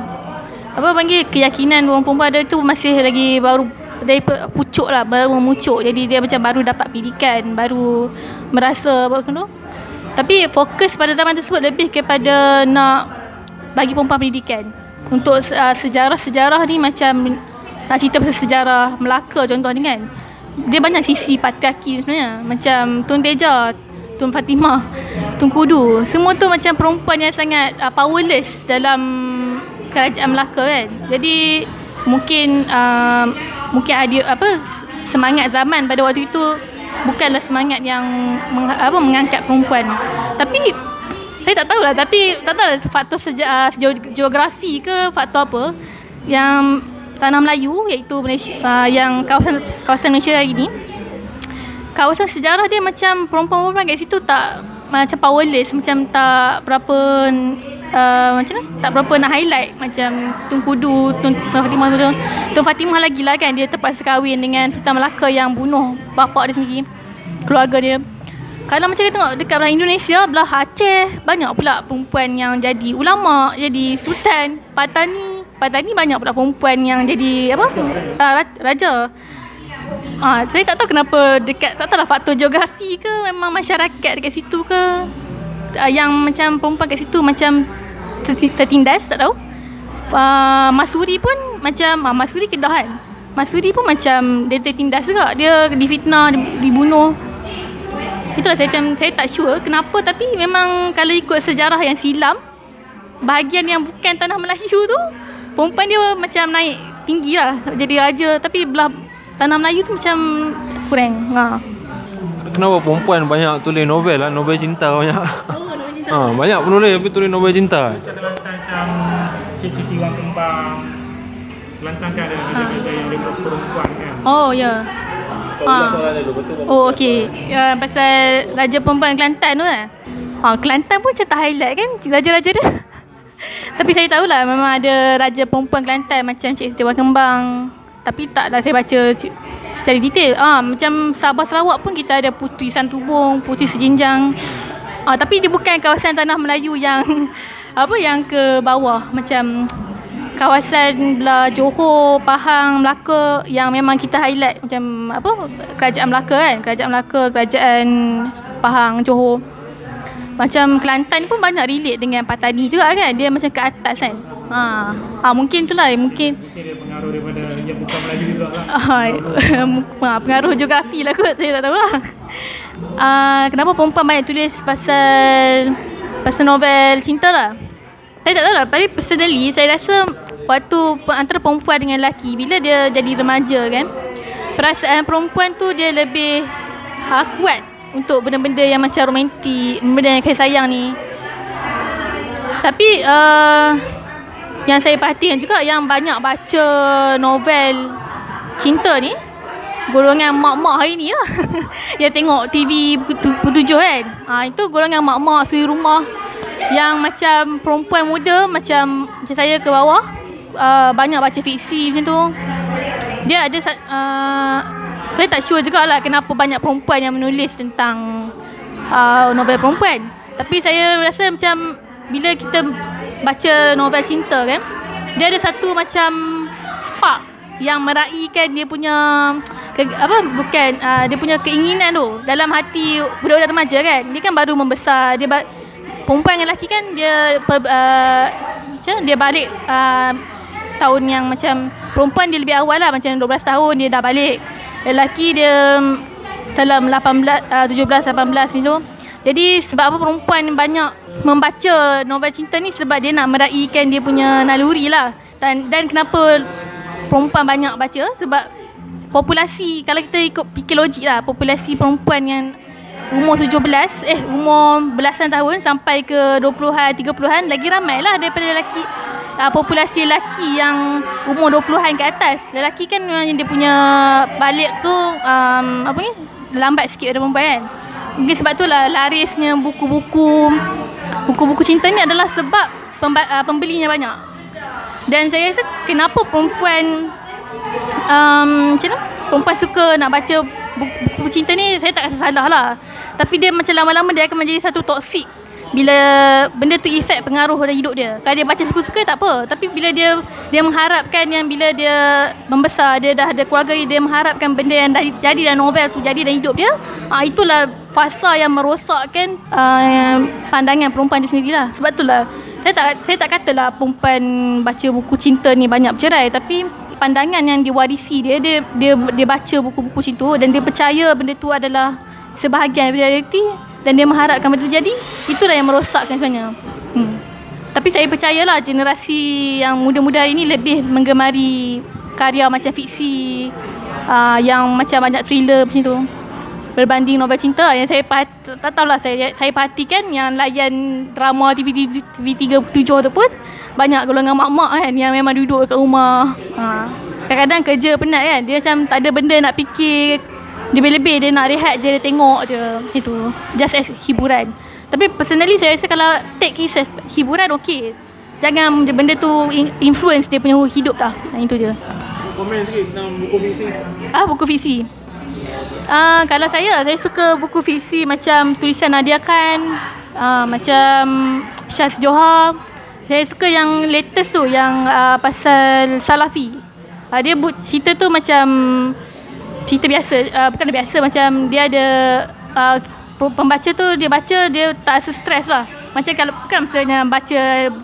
keyakinan orang perempuan ada tu masih lagi baru dari pucuk lah, baru memucuk. Jadi dia macam baru dapat pendidikan, baru merasa apa tu. Tapi fokus pada zaman tersebut lebih kepada nak bagi perempuan pendidikan. Untuk sejarah-sejarah ni macam nak cerita pasal sejarah Melaka contohnya kan. Dia banyak sisi patriarki sebenarnya. Macam Tun Teja, Tun Fatimah, Tun Kudu. Semua tu macam perempuan yang sangat powerless dalam kerajaan Melaka kan. Jadi mungkin ada semangat zaman pada waktu itu bukanlah semangat yang mengangkat perempuan. Tapi saya tak tahulah, faktor geografi ke faktor apa yang tanah Melayu iaitu Malaysia, yang kawasan Malaysia hari ni, kawasan sejarah dia macam perempuan-perempuan kat situ tak macam powerless, macam tak berapa tak berapa nak highlight. Macam Tun Kudu, Tun Fatimah lagi lah kan, dia terpaksa kahwin dengan Sultan Melaka yang bunuh bapak dia sendiri, keluarga dia. Kalau macam kita tengok dekat belah Indonesia, belah Aceh, banyak pula perempuan yang jadi ulama, jadi sultan. Patani banyak pula perempuan yang jadi raja. Saya tak tahu kenapa tak tahulah faktor geografi ke memang masyarakat dekat situ ke yang macam perempuan kat situ macam tertindas, tak tahu. Masuri pun macam Masuri Kedah kan. Masuri pun macam dia tertindas juga, dia difitnah, dibunuh. Itulah saya tak sure kenapa, tapi memang kalau ikut sejarah yang silam, bahagian yang bukan tanah Melayu tu, perempuan dia macam naik tinggi lah jadi raja, tapi belah tanah Melayu tu macam kurang. Kenapa perempuan banyak tulis novel lah, novel cinta banyak. Novel cinta. Banyak penulis tapi tulis novel cinta. Macam Cik-Cik Wang Kembang, Kelantan kan ada yang lima perempuan kan. Oh ya. Okey. Pasal Raja Perempuan Kelantan tu kan. Kelantan pun macam tak highlight kan raja-raja dia. Tapi saya tahulah memang ada Raja Perempuan Kelantan macam Cik Siti Wang Kembang. Tapi taklah saya baca secara detail. Macam Sabah Sarawak pun kita ada Puteri Santubong, Puteri Sejinjang. Tapi dia bukan kawasan tanah Melayu yang yang ke bawah, macam kawasan belah Johor, Pahang, Melaka yang memang kita highlight macam kerajaan Melaka kan, kerajaan Pahang, Johor. Macam Kelantan pun banyak relate dengan Patani juga kan, dia macam ke atas kan. Mungkin itulah, mungkin dia pengaruh daripada yang bukan Melayu juga lah. Pengaruh geografi lah kot, saya tak tahu lah. Kenapa perempuan banyak tulis pasal novel cinta lah, saya tak tahu lah. Tapi personally saya rasa waktu antara perempuan dengan lelaki, bila dia jadi remaja kan, perasaan perempuan tu dia lebih kuat untuk benda-benda yang macam romantik, benda yang kasih sayang ni. Tapi yang saya perhatikan juga, yang banyak baca novel cinta ni golongan mak-mak hari ni lah. Yang tengok TV pukul 7 kan. Itu golongan mak-mak suri rumah yang macam perempuan muda macam saya ke bawah, banyak baca fiksi macam tu. Dia ada saya tak sure jugalah kenapa banyak perempuan yang menulis tentang novel perempuan. Tapi saya rasa macam bila kita baca novel cinta kan, dia ada satu macam spark yang meraihkan dia punya dia punya keinginan tu dalam hati budak-budak remaja kan. Dia kan baru membesar, perempuan dengan lelaki kan dia balik tahun yang macam perempuan dia lebih awal lah, macam 12 tahun dia dah balik. Lelaki dia dalam 17-18 ni tu. Jadi sebab apa perempuan banyak membaca novel cinta ni, sebab dia nak meraihkan dia punya naluri lah. Dan kenapa perempuan banyak baca, sebab populasi, kalau kita ikut fikir logik lah, populasi perempuan yang umur 17, umur belasan tahun sampai ke 20-an, 30-an lagi ramai lah daripada lelaki. Populasi lelaki yang umur 20-an ke atas. Lelaki kan dia punya balik tu lambat sikit daripada perempuan kan. Mungkin sebab tu lah larisnya buku-buku cinta ni adalah sebab pembelinya banyak. Dan saya rasa kenapa perempuan perempuan suka nak baca buku cinta ni, saya tak rasa salah lah. Tapi dia macam lama-lama dia akan menjadi satu toksik. Bila benda tu efek pengaruh dalam hidup dia. Kalau dia baca suka-suka tak apa. Tapi bila dia mengharapkan yang bila dia membesar, dia dah ada keluarga, dia mengharapkan benda yang dah jadi dalam novel tu jadi dalam hidup dia, itulah fasa yang merosakkan pandangan perempuan dia sendirilah. Sebab itulah saya tak katalah perempuan baca buku cinta ni banyak bercerai, tapi pandangan yang diwarisi dia baca buku-buku cinta dan dia percaya benda tu adalah sebahagian daripada realiti dan dia mengharapkan benda tu jadi, itulah yang merosakkan sebenarnya. Tapi saya percayalah generasi yang muda-muda hari ni lebih menggemari karya macam fiksi, yang macam banyak thriller macam tu berbanding novel cinta. Yang saya tak tahulah, saya perhatikan yang layan drama TV37 tu pun banyak golongan mak-mak kan yang memang duduk kat rumah. Kadang-kadang kerja penat kan, dia macam tak ada benda nak fikir, dia lebih dia nak rehat je, dia tengok je macam tu, just as hiburan. Tapi personally saya rasa kalau take it as hiburan okey, jangan benda tu influence dia punya hidup dah. Itu je. Komen sikit tentang buku fiksi. Buku fiksi. Kalau saya suka buku fiksi macam tulisan Nadia Khan, macam Syaz Johar. Saya suka yang latest tu, yang pasal Salafi. Dia cerita tu macam cerita biasa, bukan biasa, macam dia ada pembaca tu, dia baca dia tak rasa stres lah. Macam kalau bukan maksudnya baca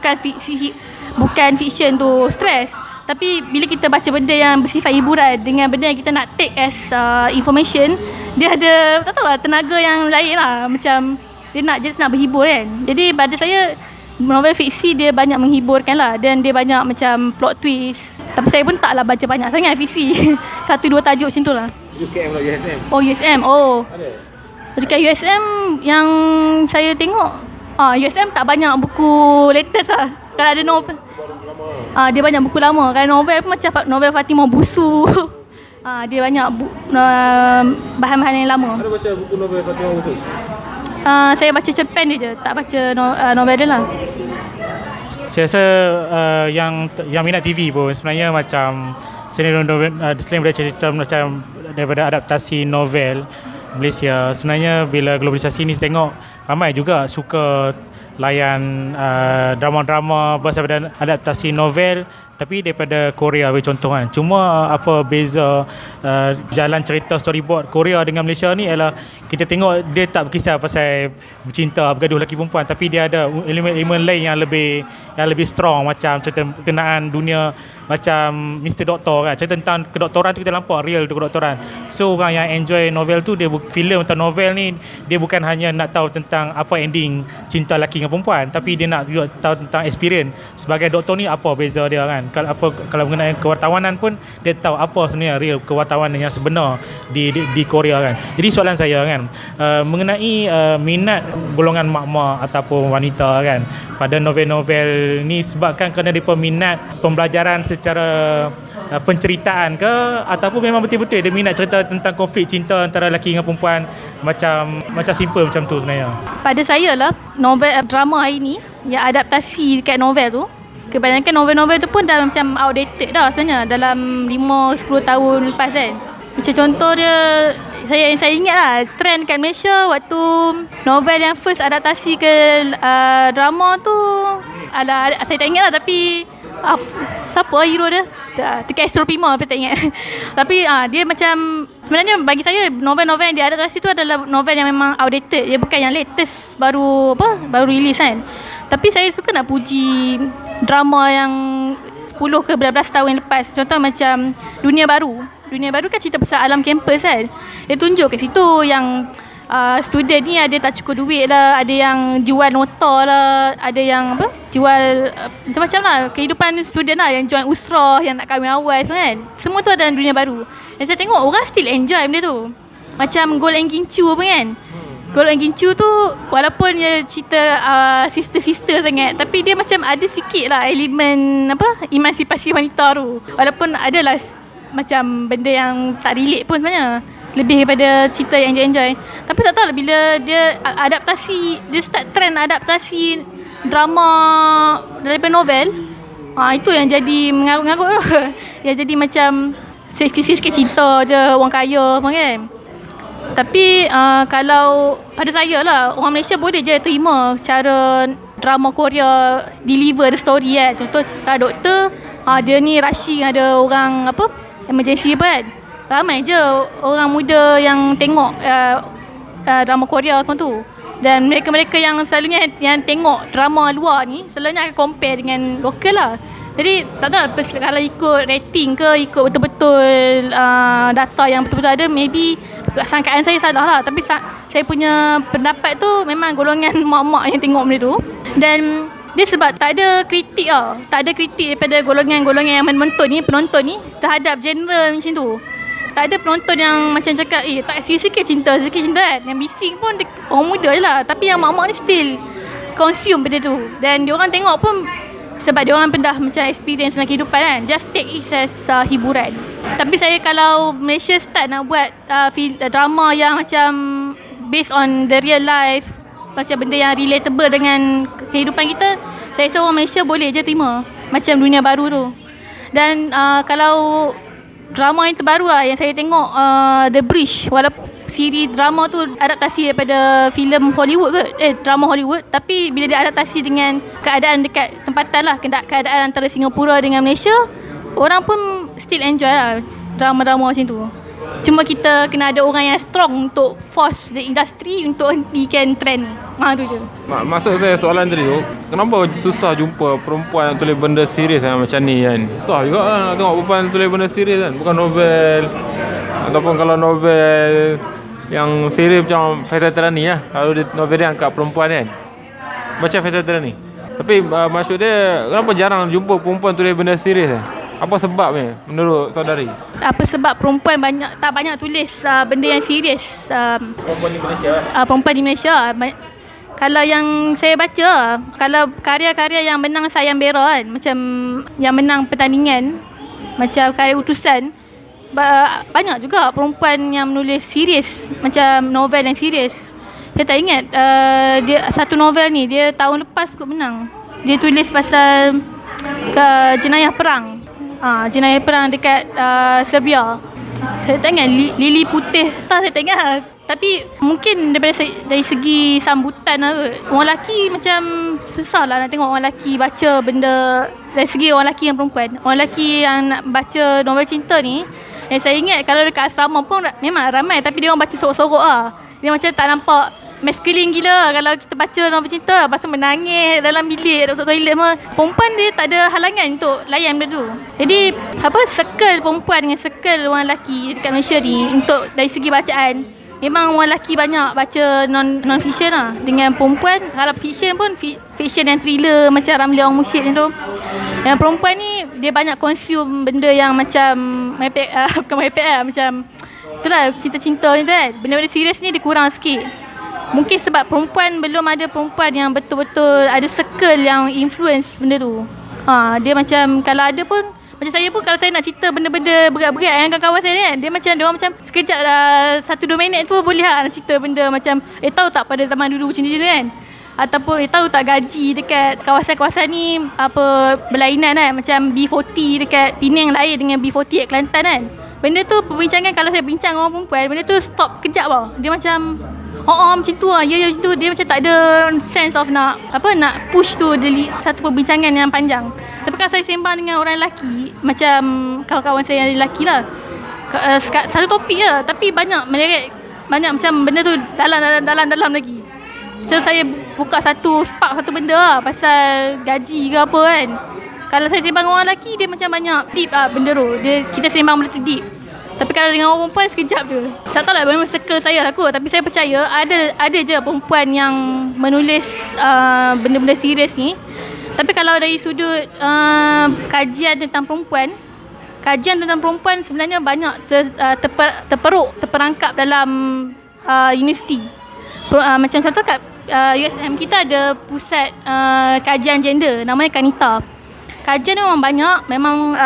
bukan fiction tu stres, tapi bila kita baca benda yang bersifat hiburan dengan benda yang kita nak take as information, dia ada tak tahu lah, tenaga yang lain lah. Macam dia nak berhibur kan. Jadi pada saya novel fiksi dia banyak menghiburkan lah, dan dia banyak macam plot twist. Tapi saya pun taklah baca banyak sangat fiksi. 1-2 tajuk macam tu lah. UKM lah, USM. USM. Ada? Dekat USM yang saya tengok, USM tak banyak buku latest lah. Kalau ada novel, dia banyak buku lama. Kalau novel pun macam novel Fatimah Busu. Dia banyak bahan-bahan yang lama. Ada baca buku novel Fatimah Busu? Saya baca cerpen dia je, tak baca novel dia lah. Saya rasa yang minat TV pun sebenarnya macam selain daripada cerita macam daripada adaptasi novel Malaysia, sebenarnya bila globalisasi ni tengok ramai juga suka layan drama-drama berasal daripada adaptasi novel tapi daripada Korea contoh kan. Cuma apa beza jalan cerita storyboard Korea dengan Malaysia ni ialah kita tengok dia tak berkisah pasal bercinta, bergaduh lelaki perempuan, tapi dia ada elemen-elemen lain yang lebih strong, macam cerita berkenaan dunia macam Mr. Doktor kan. Cerita tentang kedoktoran tu kita nampak real tu kedoktoran. So orang yang enjoy novel tu, dia filem atau novel ni dia bukan hanya nak tahu tentang apa ending cinta lelaki dengan perempuan, tapi dia nak juga tahu tentang experience sebagai doktor ni, apa beza dia kan. Kalau mengenai kewartawanan pun dia tahu apa sebenarnya real kewartawanan yang sebenar di Korea kan. Jadi soalan saya kan, mengenai minat golongan mak-mak ataupun wanita kan pada novel-novel ni, sebabkan kerana dia minat pembelajaran secara penceritaan ke, ataupun memang betul-betul dia minat cerita tentang konflik cinta antara lelaki dengan perempuan, macam simple macam tu sebenarnya. Pada saya lah, novel drama hari ni yang adaptasi dekat novel tu, kebanyakan novel-novel tu pun dah macam outdated dah sebenarnya, dalam 5-10 tahun lepas kan. Macam contoh dia, saya ingat lah trend kat Malaysia waktu novel yang first adaptasi ke drama tu, saya tak ingat lah, tapi siapa hero dia? Dekat Astro Prima, saya tak ingat. Tapi dia macam, sebenarnya bagi saya novel-novel yang diadaptasi tu adalah novel yang memang outdated. Dia bukan yang latest baru release kan. Tapi saya suka nak puji drama yang 10 ke belas tahun lepas. Contoh macam Dunia Baru. Dunia Baru kan cerita pasal alam kampus kan. Dia tunjuk kat situ yang student ni ada tak cukup duit lah, ada yang jual nota lah, ada yang jual macam-macam lah kehidupan student lah, yang jual usrah, yang nak kahwin awal kan. Semua tu ada dalam Dunia Baru. Dan saya tengok orang still enjoy benda tu. Macam Gol and Gincu apa kan. Golongan Gincu tu walaupun dia cerita sister-sister sangat, tapi dia macam ada sikit lah elemen emansipasi wanita tu. Walaupun adalah macam benda yang tak relate pun sebenarnya, lebih daripada cerita yang dia enjoy. Tapi tak tahu lah bila dia adaptasi, dia start trend adaptasi drama daripada novel, itu yang jadi mengarut-ngarut tu. Yang jadi macam sikit-sikit cinta je, orang kaya pun kan. Tapi kalau pada saya lah, orang Malaysia boleh je terima cara drama Korea deliver the story kan. Contoh doktor, dia ni rushing, ada orang emergency apa kan. Ramai je orang muda yang tengok drama Korea semua tu. Dan mereka-mereka yang selalunya yang tengok drama luar ni selalunya akan compare dengan lokal lah. Jadi tak tahu kalau ikut rating ke, ikut betul-betul data yang betul-betul ada, maybe sangkaan saya salah lah. Tapi saya punya pendapat tu memang golongan mak-mak yang tengok benda tu. Dan dia sebab tak ada kritik tau. Tak ada kritik daripada golongan-golongan yang menonton ni, penonton ni terhadap genre macam tu. Tak ada penonton yang macam cakap, tak sikit-sikit cinta kan. Yang bising pun orang muda je lah. Tapi yang mak-mak ni still consume benda tu. Dan diorang tengok pun sebab diorang pernah macam experience dalam kehidupan kan. Just take it as hiburan. Tapi saya kalau Malaysia start nak buat drama yang macam based on the real life, macam benda yang relatable dengan kehidupan kita, saya rasa orang Malaysia boleh je terima. Macam Dunia Baru tu. Dan kalau drama yang terbaru lah yang saya tengok, The Bridge, walaupun siri drama tu adaptasi daripada filem Hollywood drama Hollywood, tapi bila dia adaptasi dengan keadaan dekat tempatan lah, keadaan antara Singapura dengan Malaysia, orang pun still enjoy lah drama-drama macam tu. Cuma kita kena ada orang yang strong untuk force the industry untuk hentikan trend ni. Tu je. Maksud saya soalan tadi tu, kenapa susah jumpa perempuan yang tulis benda serius macam ni kan? Susah juga lah nak tengok perempuan tulis benda serius kan. Bukan novel. Ataupun kalau novel yang serius macam Faizal Terani lah. Kalau dia novel dia angkat perempuan kan, macam Faizal Terani. Tapi maksud dia, kenapa jarang jumpa perempuan tulis benda serius kan? Apa sebabnya menurut saudari? Apa sebab perempuan tak banyak tulis benda yang serius? Perempuan di Malaysia? Perempuan di Malaysia. Kalau yang saya baca, kalau karya-karya yang menang sayembara kan, macam yang menang pertandingan, macam karya utusan, banyak juga perempuan yang menulis serius, macam novel yang serius. Saya tak ingat dia satu novel ni dia tahun lepas kot menang. Dia tulis pasal jenayah perang. Jenayah perang dekat Serbia. Saya tak ingat Lili Putih. Saya tak ingat. Tapi mungkin dari segi sambutan lah kot. Orang lelaki macam susah lah nak tengok orang lelaki baca benda. Dari segi orang lelaki yang perempuan, orang lelaki yang nak baca novel cinta ni, saya ingat kalau dekat asrama pun memang ramai, tapi dia orang baca sorok-sorok lah. Dia macam tak nampak masculine gila kalau kita baca novel cinta. Lepas tu menangis dalam bilik, duduk toilet semua. Perempuan dia tak ada halangan untuk layan benda tu. Jadi circle perempuan dengan circle orang lelaki dekat Malaysia ni, untuk dari segi bacaan, memang orang lelaki banyak baca non-fiction lah. Dengan perempuan, kalau fiction pun fiction yang thriller macam Ramli Orang Musyid macam tu. Yang perempuan ni dia banyak consume benda yang macam bukan mepek lah, macam itulah cinta-cinta ni kan. Benda-benda serius ni dia kurang sikit. Mungkin sebab perempuan belum ada perempuan yang betul-betul ada circle yang influence benda tu. Dia macam kalau ada pun, macam saya pun kalau saya nak cerita benda-benda berat-berat yang kawan-kawan saya ni kan, dia macam sekejap lah 1-2 minit tu boleh lah nak cerita benda macam tahu tak pada zaman dulu macam ni kan. Ataupun tahu tak gaji dekat kawasan-kawasan ni berlainan kan, macam B40 dekat Penang lain dengan B40 kat Kelantan kan. Benda tu perbincangan, kalau saya bincang dengan orang perempuan, benda tu stop kejap tau. Dia macam macam tu lah, ya macam tu. Dia macam tak ada sense of nak push tu satu perbincangan yang panjang. Tapi kalau saya sembang dengan orang lelaki, macam kawan-kawan saya yang lelaki lah, satu topik je, tapi banyak meleret, banyak macam benda tu dalam lagi. Macam saya buka spark satu benda lah, pasal gaji ke apa kan. Kalau saya sembang dengan orang lelaki, dia macam banyak deep lah benda tu. Kita sembang benda tu deep. Tapi kalau dengan orang perempuan sekejap je. Tak tahu lah, memang circle saya lah kot. Tapi saya percaya ada je perempuan yang menulis benda-benda serius ni. Tapi kalau dari sudut kajian tentang perempuan sebenarnya banyak terperangkap dalam universiti. Macam contoh kat USM kita ada pusat kajian gender, namanya Kanita. Kajian memang banyak, memang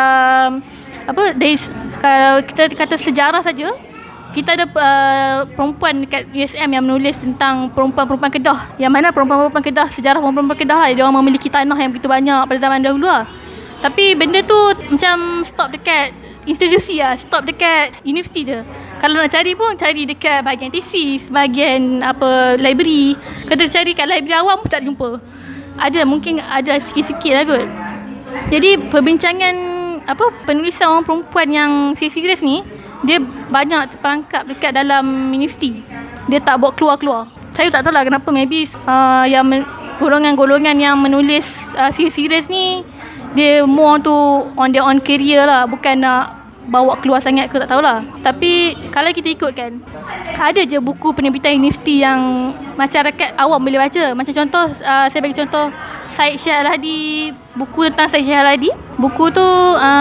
kalau kita kata sejarah saja, kita ada perempuan dekat USM yang menulis tentang perempuan-perempuan Kedah. Yang mana perempuan-perempuan Kedah, sejarah perempuan Kedah lah, dia orang memiliki tanah yang begitu banyak pada zaman dahulu lah. Tapi benda tu macam stop dekat institusi lah, stop dekat universiti je. Kalau nak cari pun cari dekat bahagian tesis, bahagian library. Kalau cari kat library awam pun tak jumpa. Mungkin ada sikit-sikit lah kot. Jadi perbincangan penulisan orang perempuan yang serius ni, dia banyak terperangkap dekat dalam universiti. Dia tak bawa keluar-keluar. Saya tak tahu lah kenapa, maybe golongan-golongan yang menulis serius ni, dia more tu on their own career lah, bukan nak bawa keluar sangat ke, tak tahulah. Tapi kalau kita ikutkan, ada je buku penerbitan universiti yang masyarakat awam boleh baca. Macam contoh, saya bagi contoh Syed Syah Al-Hadi, buku tentang Syed Syah Al-Hadi. Buku tu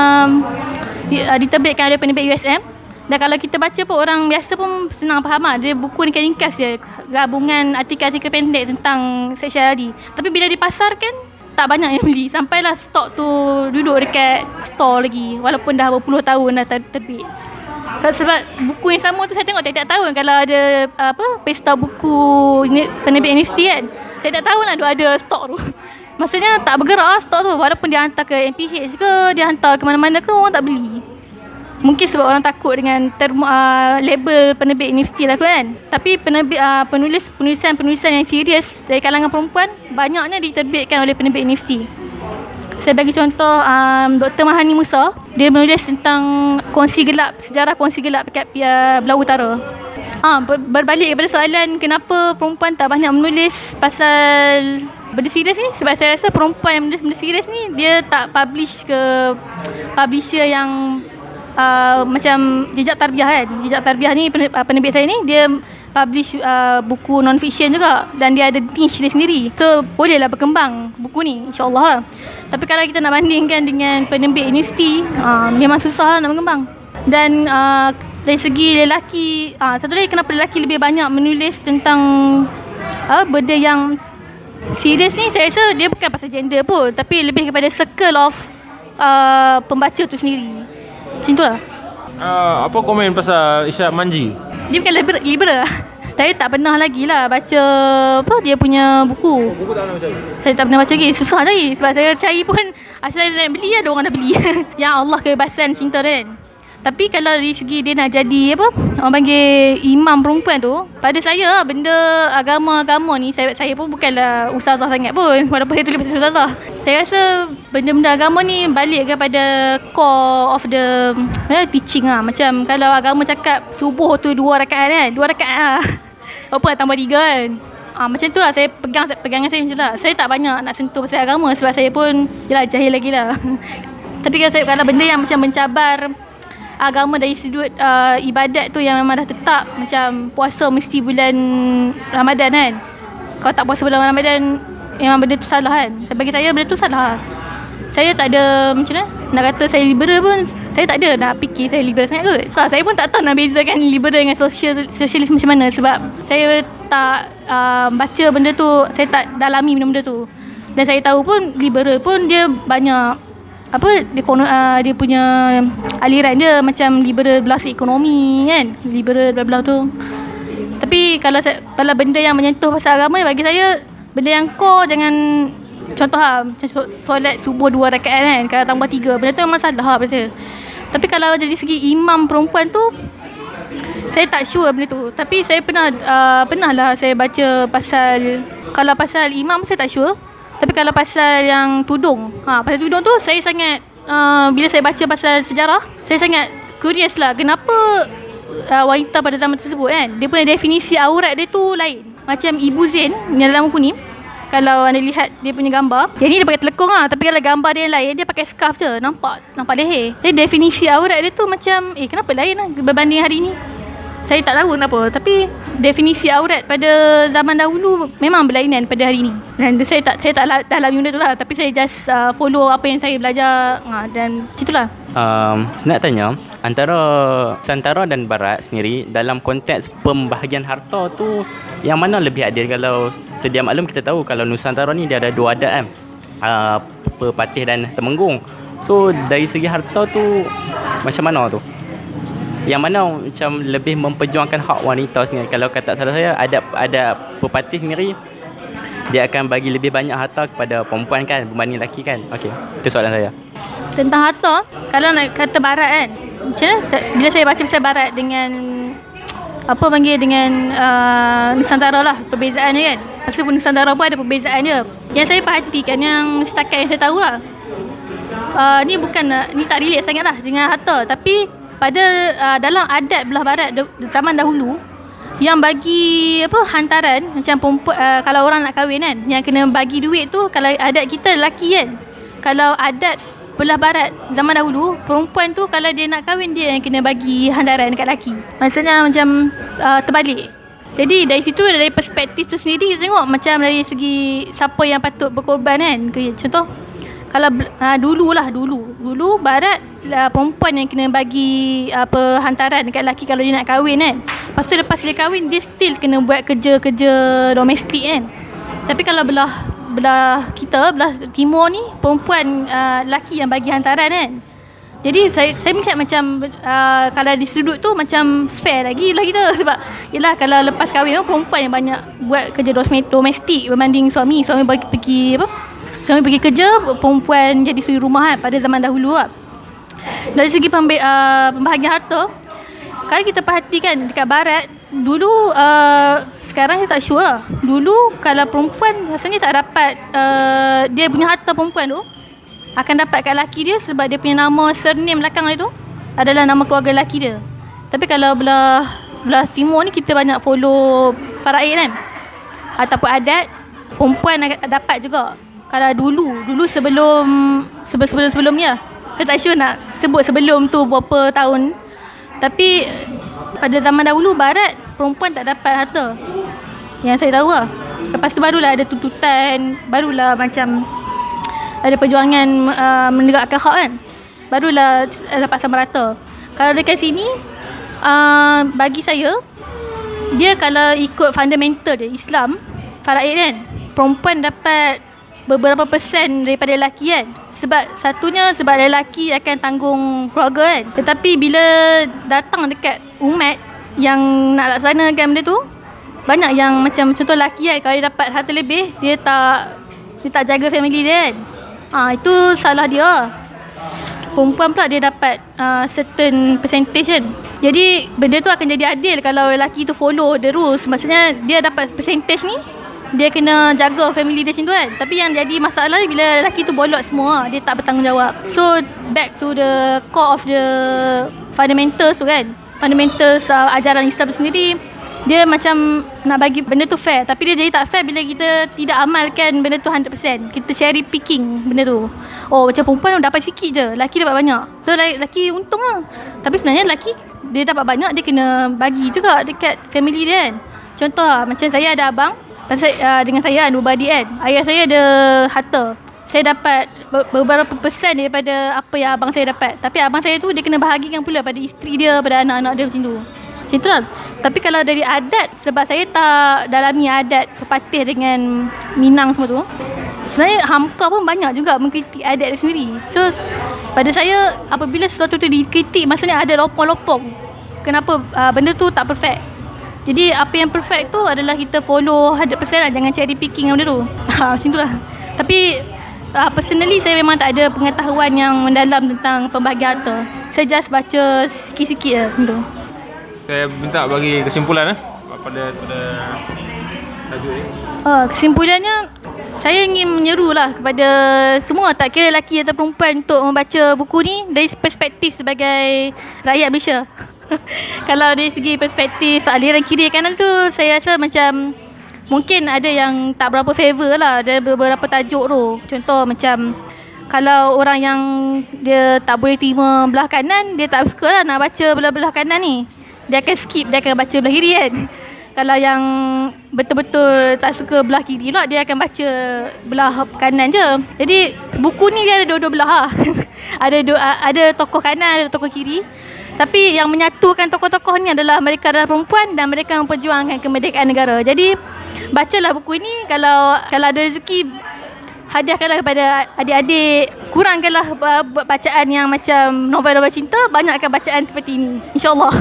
diterbitkan oleh penerbit USM. Dan kalau kita baca pun, orang biasa pun senang faham lah. Dia buku ringkas je, gabungan artikel-artikel pendek tentang Syed Syah Al-Hadi. Tapi bila dipasarkan, tak banyak yang beli. Sampailah stok tu duduk dekat store lagi, walaupun dah berpuluh tahun dah terbit. Sebab buku yang sama tu saya tengok tiap-tiap tahun kalau ada pesta buku penerbit universiti kan, tiap-tiap tahun ada stok tu. Maksudnya tak bergerak stok tu, walaupun dia hantar ke MPH ke, dia hantar ke mana-mana ke, orang tak beli. Mungkin sebab orang takut dengan label penerbit universiti lah kan. Tapi penulisan yang serius dari kalangan perempuan banyaknya diterbitkan oleh penerbit universiti. Saya bagi contoh Dr. Mahani Musa. Dia menulis tentang sejarah kongsi gelap dekat Belau Utara. Berbalik kepada soalan kenapa perempuan tak banyak menulis pasal benda serius ni, sebab saya rasa perempuan yang menulis benda serius ni, dia tak publish ke publisher yang macam Jejak Tarbiyah kan. Jejak Tarbiyah ni penerbit saya ni, dia publish buku non-fiction juga, dan dia ada niche dia sendiri. So bolehlah berkembang buku ni, insyaAllah lah. Tapi kalau kita nak bandingkan dengan penerbit universiti, memang susah lah nak berkembang. Dan dari segi lelaki, satu lagi kenapa lelaki lebih banyak menulis tentang benda yang serius ni, saya rasa dia bukan pasal gender pun, tapi lebih kepada circle of pembaca tu sendiri. Macam tu lah. Apa komen pasal Ishak Manji? Dia bukan liberal lah. Saya tak pernah lagi lah baca dia punya buku. Buku tak pernah baca? Saya tak pernah baca lagi. Susah lagi. Sebab saya cari pun, asal nak beli, ada orang dah beli. Ya Allah, kebebasan cinta dia kan. Tapi kalau dari segi dia nak jadi orang panggil imam perempuan tu, pada saya benda agama-agama ni, saya pun bukanlah ustazah sangat pun, walaupun saya tulis pasal ustazah. Saya rasa benda-benda agama ni balik kepada core of the teaching lah. Macam kalau agama cakap subuh tu 2 rakaat kan, 2 rakaat lah. Apa tambah 3 kan. Macam tu lah, saya pegangan saya macam lah. Saya tak banyak nak sentuh pasal agama sebab saya pun jahil lagi lah. Tapi kalau benda yang macam mencabar agama dari sudut ibadat tu yang memang dah tetap, macam puasa mesti bulan Ramadan kan. Kalau tak puasa bulan Ramadan, memang benda tu salah kan. Bagi saya benda tu salah. Saya tak ada macam mana nak kata saya liberal pun, saya tak ada nak fikir saya liberal sangat kot. Saya pun tak tahu nak bezakan liberal dengan sosialis macam mana, sebab saya tak baca benda tu, saya tak dalami benda tu. Dan saya tahu pun liberal pun dia banyak dia punya aliran dia, macam liberal belah ekonomi kan, liberal belah tu. Tapi kalau benda yang menyentuh pasal agama, bagi saya benda yang core, jangan contoh macam solat subuh 2 rakaat kan, kalau tambah 3, benda tu memang salah pada saya. Tapi kalau dari segi imam perempuan tu, saya tak sure benda tu. Tapi saya pernah lah saya baca kalau pasal imam saya tak sure. Tapi kalau pasal yang tudung, pasal tudung tu saya sangat, bila saya baca pasal sejarah, saya sangat curious lah kenapa wanita pada zaman tersebut kan, dia punya definisi aurat dia tu lain. Macam Ibu Zain yang dalam buku ni, kalau anda lihat dia punya gambar, yang ni dia pakai telekung tapi kalau gambar dia yang lain, dia pakai scarf je, nampak leher. Jadi definisi aurat dia tu macam, kenapa lain lah berbanding hari ni. Saya tak tahu kenapa, tapi definisi aurat pada zaman dahulu memang berlainan pada hari ni. Dan saya tak dalam benda tu lah, tapi saya just follow apa yang saya belajar dan situlah. Saya nak tanya, antara Nusantara dan Barat sendiri dalam konteks pembahagian harta tu, yang mana lebih adil? Kalau sedia maklum kita tahu kalau Nusantara ni dia ada 2 adat kan, Pepatih dan Temenggung. So dari segi harta tu macam mana tu? Yang mana macam lebih memperjuangkan hak wanita sendiri? Kalau kata salah saya, ada Pepatih sendiri dia akan bagi lebih banyak harta kepada perempuan kan berbanding lelaki kan. Okey, itu soalan saya. Tentang harta, kalau nak kata Barat kan, macam mana bila saya baca pasal Barat dengan dengan Nusantara lah, perbezaan dia kan. Pasal Nusantara pun ada perbezaan dia. Yang saya perhatikan, yang setakat yang saya tahu lah, ni tak relate sangat lah dengan harta. Tapi pada dalam adat belah Barat zaman dahulu, yang bagi hantaran macam perempuan, kalau orang nak kahwin kan, yang kena bagi duit tu, kalau adat kita lelaki kan. Kalau adat belah Barat zaman dahulu, perempuan tu kalau dia nak kahwin, dia yang kena bagi hantaran dekat lelaki. Maksudnya macam terbalik. Jadi dari situ, dari perspektif tu sendiri, kita tengok macam dari segi siapa yang patut berkorban kan. Contoh, kalau dulu Barat perempuan yang kena bagi hantaran dekat lelaki kalau dia nak kahwin kan. Lepas tu lepas dia kahwin, dia still kena buat kerja-kerja domestik kan. Tapi kalau belah timur ni, perempuan lelaki yang bagi hantaran kan. Jadi saya melihat macam kalau di sudut tu macam fair lagi lah kita. Sebab yelah, kalau lepas kahwin perempuan yang banyak buat kerja domestik berbanding suami. Suami pergi kerja, perempuan jadi suri rumah kan pada zaman dahulu lah. Dari segi pembahagian harta, kalau kita perhatikan dekat Barat dulu, sekarang saya tak sure lah. Dulu kalau perempuan rasanya tak dapat dia punya harta perempuan tu akan dapat kat lelaki dia, sebab dia punya nama surname belakang dia tu adalah nama keluarga lelaki dia. Tapi kalau belah timur ni, kita banyak follow faraid kan, ataupun adat, perempuan dapat juga. Kalau dulu sebelum ni lah, saya tak sure nak sebut sebelum tu berapa tahun. Tapi pada zaman dahulu Barat, perempuan tak dapat harta, yang saya tahu lah. Lepas tu barulah ada tuntutan, barulah macam ada perjuangan menegakkan hak kan, barulah dapat sama rata. Kalau dekat sini, bagi saya, dia kalau ikut fundamental dia Islam, faraid kan, perempuan dapat beberapa persen daripada lelaki kan. Sebab lelaki akan tanggung keluarga kan. Tetapi bila datang dekat umat yang nak laksanakan benda tu, banyak yang macam contoh lelaki kan, kalau dia dapat harta lebih, dia tak jaga family dia kan. Itu salah dia. Perempuan pula dia dapat certain percentage kan. Jadi benda tu akan jadi adil kalau lelaki tu follow the rules. Maksudnya dia dapat percentage ni, dia kena jaga family dia macam tu kan. Tapi yang jadi masalah bila lelaki tu bolot semua, dia tak bertanggungjawab. So back to the core of the fundamentals tu kan, fundamentals ajaran Islam sendiri, dia macam nak bagi benda tu fair. Tapi dia jadi tak fair bila kita tidak amalkan benda tu 100%. Kita cherry picking benda tu. Macam perempuan dapat sikit je, lelaki dapat banyak, so lelaki untung lah. Tapi sebenarnya lelaki dia dapat banyak, dia kena bagi juga dekat family dia kan. Contoh lah, macam saya ada abang, dengan saya dua beradik kan. Ayah saya ada harta, saya dapat beberapa persen daripada apa yang abang saya dapat. Tapi abang saya tu dia kena bahagikan pula pada isteri dia, pada anak-anak dia macam tu. Macam tu lah. Tapi kalau dari adat, sebab saya tak dalami adat Pepatih dengan Minang semua tu, sebenarnya hamka pun banyak juga mengkritik adat dia sendiri. So pada saya, apabila sesuatu tu dikritik, maksudnya ada lopong-lopong. Kenapa benda tu tak perfect. Jadi apa yang perfect tu adalah kita follow 100% lah, jangan cherry picking benda tu. Macam tu lah. Tapi personally saya memang tak ada pengetahuan yang mendalam tentang pembahagian harta. Saya just baca sikit-sikit lah macam tu. Saya minta bagi kesimpulan pada tajuk ni. Kesimpulannya, saya ingin menyerulah kepada semua, tak kira lelaki atau perempuan, untuk membaca buku ni dari perspektif sebagai rakyat Malaysia. Kalau dari segi perspektif aliran kiri kanan tu, saya rasa macam mungkin ada yang tak berapa favor lah. Ada beberapa tajuk tu. Contoh macam kalau orang yang dia tak boleh terima belah kanan, dia tak suka lah nak baca belah kanan ni, dia akan skip, dia akan baca belah kiri kan. Kalau yang betul-betul tak suka belah kiri pula, dia akan baca belah kanan je. Jadi buku ni dia ada dua-dua belah lah. Ada tokoh kanan, ada tokoh kiri. Tapi yang menyatukan tokoh-tokoh ni adalah mereka adalah perempuan dan mereka memperjuangkan kemerdekaan negara. Jadi bacalah buku ini. Kalau ada rezeki, hadiahkanlah kepada adik-adik. Kurangkanlah bacaan yang macam novel-novel cinta, banyakkan bacaan seperti ini, insya-Allah.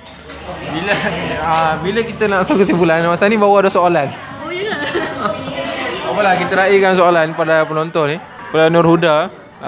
Bila kita nak masuk kesimpulan, masa ni baru ada soalan. Oh ya. Apalah, kita raikan soalan pada penonton ni. Pada Nur Huda,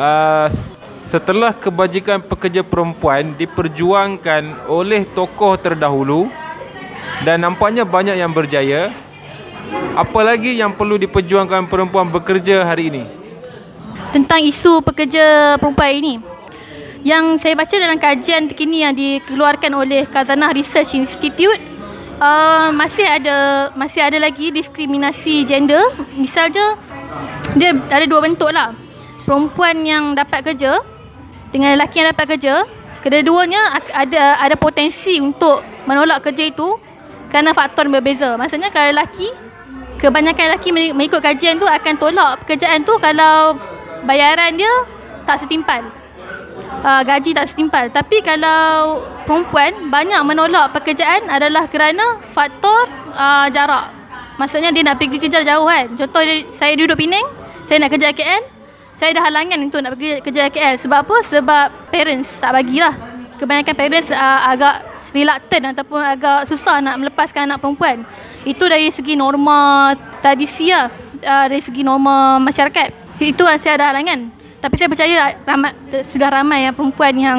setelah kebajikan pekerja perempuan diperjuangkan oleh tokoh terdahulu dan nampaknya banyak yang berjaya, apa lagi yang perlu diperjuangkan perempuan bekerja hari ini? Tentang isu pekerja perempuan ini, yang saya baca dalam kajian terkini yang dikeluarkan oleh Khazanah Research Institute, masih ada lagi diskriminasi gender. Misalnya dia ada dua bentuk lah. Perempuan yang dapat kerja dengan lelaki yang dapat kerja, kedua-duanya ada potensi untuk menolak kerja itu kerana faktor berbeza. Maksudnya kalau lelaki, kebanyakan lelaki mengikut kajian tu akan tolak pekerjaan tu kalau bayaran dia tak setimpal, gaji tak setimpal. Tapi kalau perempuan banyak menolak pekerjaan adalah kerana faktor jarak. Maksudnya dia nak pergi kerja jauh kan. Contoh saya duduk Penang, saya nak kerja KL, saya ada halangan untuk nak pergi kerja KL. Sebab apa? Sebab parents tak bagilah. Kebanyakan parents agak reluctant ataupun agak susah nak melepaskan anak perempuan. Itu dari segi norma tradisi lah, dari segi norma masyarakat. Itu saya ada halangan. Tapi saya percaya sudah ramai yang perempuan yang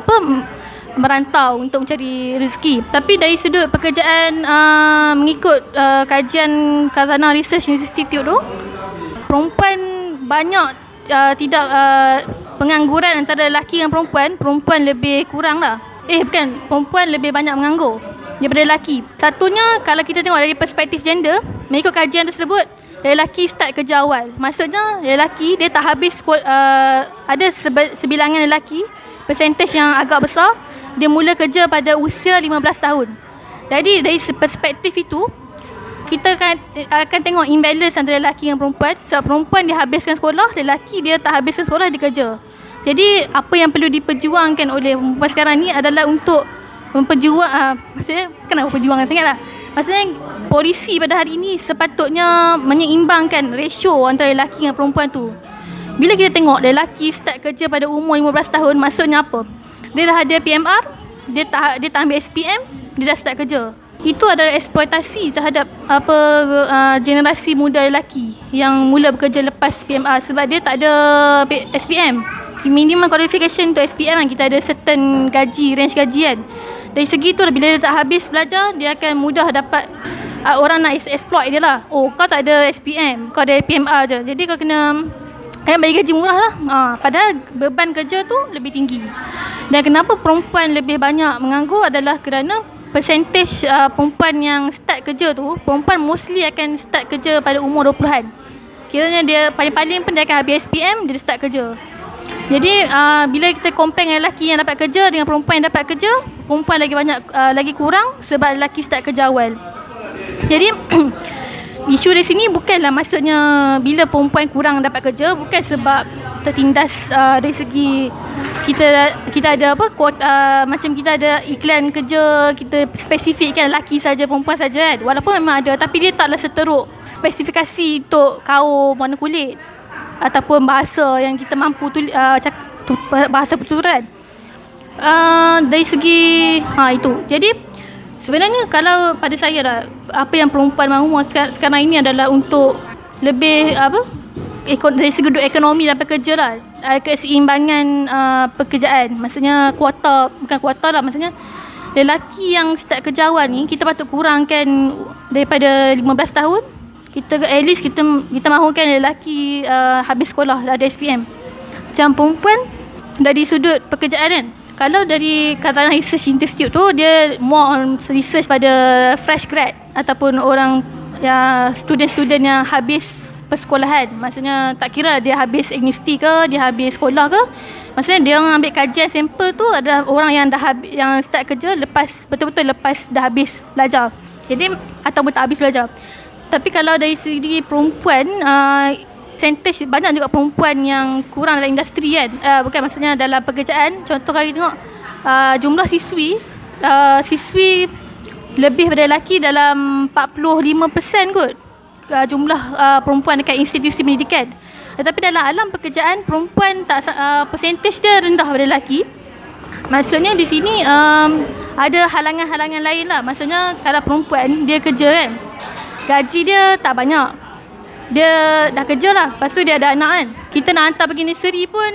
merantau untuk mencari rezeki. Tapi dari sudut pekerjaan, mengikut kajian Khazanah Research Institute tu, perempuan banyak tidak pengangguran antara lelaki dan perempuan lebih kurang lah. Perempuan lebih banyak menganggur daripada lelaki. Satunya, kalau kita tengok dari perspektif gender, mengikut kajian tersebut, lelaki start kerja awal. Maksudnya lelaki dia tak habis ada sebilangan lelaki, persentage yang agak besar, dia mula kerja pada usia 15 tahun. Jadi dari perspektif itu, kita akan tengok imbalance antara lelaki dan perempuan. Sebab perempuan dia habiskan sekolah, lelaki dia tak habiskan sekolah, dia kerja. Jadi apa yang perlu diperjuangkan oleh perempuan sekarang ni adalah untuk maksudnya kenapa perjuangan sangat lah. Maksudnya polisi pada hari ini sepatutnya menyeimbangkan ratio antara lelaki dan perempuan tu. Bila kita tengok lelaki start kerja pada umur 15 tahun, maksudnya apa? Dia dah ada PMR, dia tak ambil SPM, dia dah start kerja. Itu adalah eksploitasi terhadap generasi muda lelaki yang mula bekerja lepas PMR sebab dia tak ada SPM. Minimum qualification untuk SPM kan, kita ada certain gaji, range gaji kan. Dari segi tu bila dia tak habis belajar, dia akan mudah dapat orang nak exploit dia lah. Oh, kau tak ada SPM, kau ada PMR je, jadi kau kena bagi gaji murah lah. Padahal beban kerja tu lebih tinggi. Dan kenapa perempuan lebih banyak menganggur adalah kerana percentage perempuan yang start kerja tu, perempuan mostly akan start kerja pada umur 20-an. Kiranya dia paling-paling pun dia akan habis SPM, dia start kerja. Jadi bila kita compare dengan lelaki yang dapat kerja dengan perempuan yang dapat kerja, perempuan lagi kurang sebab lelaki start kerja awal. Jadi isu di sini bukanlah maksudnya bila perempuan kurang dapat kerja bukan sebab tertindas dari segi kita ada macam kita ada iklan kerja, kita spesifikkan lelaki saja, perempuan saja kan. Walaupun memang ada, tapi dia taklah seteruk spesifikasi untuk kaum warna kulit ataupun bahasa yang kita mampu bahasa pertuturan. Dari segi itu. Jadi sebenarnya kalau pada saya lah, apa yang perempuan mahu sekarang ini adalah untuk lebih dari segi ekonomi dan pekerja lah, keseimbangan pekerjaan. Maksudnya bukan kuota lah, maksudnya lelaki yang start kerja awal ni kita patut kurangkan daripada 15 tahun. At least kita mahukan lelaki habis sekolah ada SPM. Macam perempuan dari sudut pekerjaan kan, kalau dari Khazanah Research Institute tu, dia more on research pada fresh grad ataupun orang yang student yang habis persekolahan. Maksudnya tak kira dia habis universiti ke, dia habis sekolah ke, maksudnya dia orang ambil kajian sampel tu adalah orang yang yang start kerja betul-betul lepas dah habis belajar. Jadi ataupun tak habis belajar. Tapi kalau dari segi perempuan, percentage banyak juga perempuan yang kurang dalam industri kan. Bukan maksudnya dalam pekerjaan. Contoh kalau kita tengok jumlah siswi lebih daripada lelaki dalam 45% kot. Jumlah perempuan dekat institusi pendidikan. Tetapi dalam alam pekerjaan perempuan tak percentage dia rendah daripada lelaki. Maksudnya di sini ada halangan-halangan lain lah. Maksudnya kalau perempuan dia kerja kan, gaji dia tak banyak. Dia dah kerja lah, lepas tu dia ada anak kan. Kita nak hantar pergi nursery pun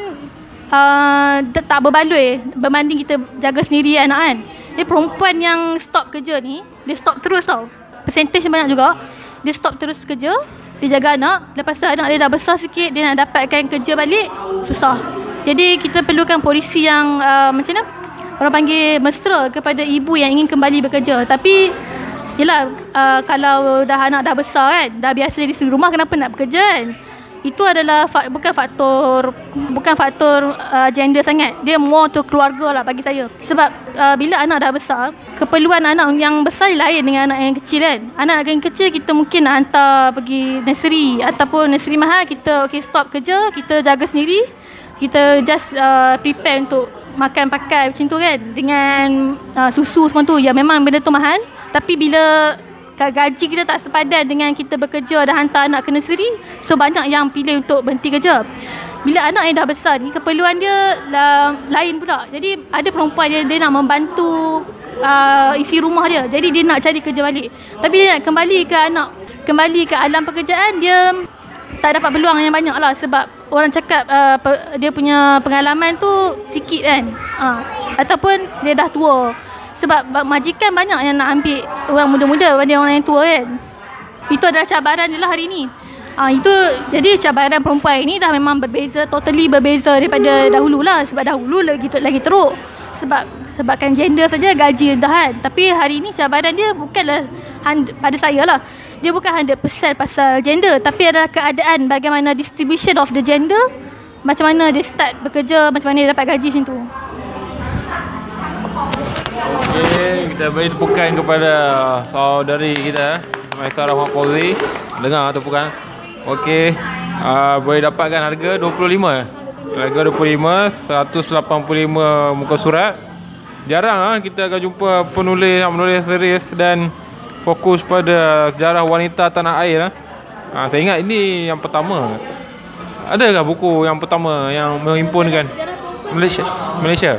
tak berbaloi berbanding kita jaga sendiri anak kan. Dia perempuan yang stop kerja ni, dia stop terus tau. Percentage banyak juga. Dia stop terus kerja, dia jaga anak. Lepas tu anak dia dah besar sikit, dia nak dapatkan kerja balik, susah. Jadi kita perlukan polisi yang macam mana, orang panggil mesra kepada ibu yang ingin kembali bekerja. Tapi yelah, kalau dah anak dah besar kan, dah biasa di rumah, kenapa nak bekerja kan? Itu adalah bukan faktor gender sangat. Dia more to keluarga lah bagi saya. Sebab bila anak dah besar, keperluan anak yang besar lain dengan anak yang kecil kan. Anak yang kecil kita mungkin nak hantar pergi nursery, ataupun nursery mahal, kita stop kerja, kita jaga sendiri. Kita just prepare untuk makan pakai macam tu kan, dengan susu semua tu. Ya memang benda tu mahal, tapi bila gaji kita tak sepadan dengan kita bekerja dan hantar anak ke nursery, so banyak yang pilih untuk berhenti kerja. Bila anak yang dah besar ni, keperluan dia lain pula. Jadi ada perempuan dia nak membantu isi rumah dia, jadi dia nak cari kerja balik. Tapi dia nak kembali ke alam pekerjaan, dia tak dapat peluang yang banyak lah. Sebab orang cakap dia punya pengalaman tu sikit kan, ataupun dia dah tua. Sebab majikan banyak yang nak ambil orang muda-muda daripada orang yang tua kan. Itu adalah cabaran dia lah hari ni. Jadi cabaran perempuan ini dah memang berbeza, totally berbeza daripada dahulu lah. Sebab dahulu lagi teruk. Sebabkan gender saja gaji rendah kan. Tapi hari ni cabaran dia bukanlah pada saya lah, dia bukan 100% pasal gender, tapi adalah keadaan bagaimana distribution of the gender, macam mana dia start bekerja, macam mana dia dapat gaji macam tu. Okey, kita beri tepukan kepada saudari kita, Maisarah Muhammad Fauzi. Dengar tepukan. Okey, boleh dapatkan harga 25. Harga 25, 185 muka surat. Jarang kita akan jumpa penulis series dan fokus pada sejarah wanita tanah air. Saya ingat ini yang pertama. Adakah buku yang pertama yang menghimpunkan Malaysia?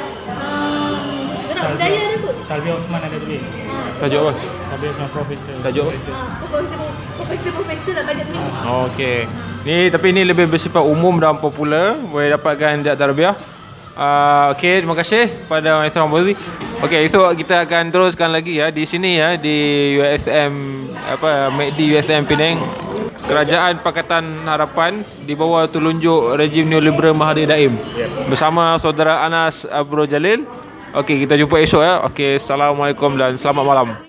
Salvia Osman ada beli. Tajuk apa? Salvia Osman Profesor. Tajuk apa? Profesor lah banyak ni. Okey. Tapi ni lebih bersifat umum dan popular. Boleh dapatkan Jad Tarbiyah. Okey, terima kasih pada Maisarah Fauzi. Okey, esok kita akan teruskan lagi di sini di USM MACD USM Penang. Kerajaan Pakatan Harapan di bawah telunjuk rejim neoliberal Mahathir Daim. Bersama saudara Anas Abro Jalil. Okey, kita jumpa esok Okey, assalamualaikum dan selamat malam.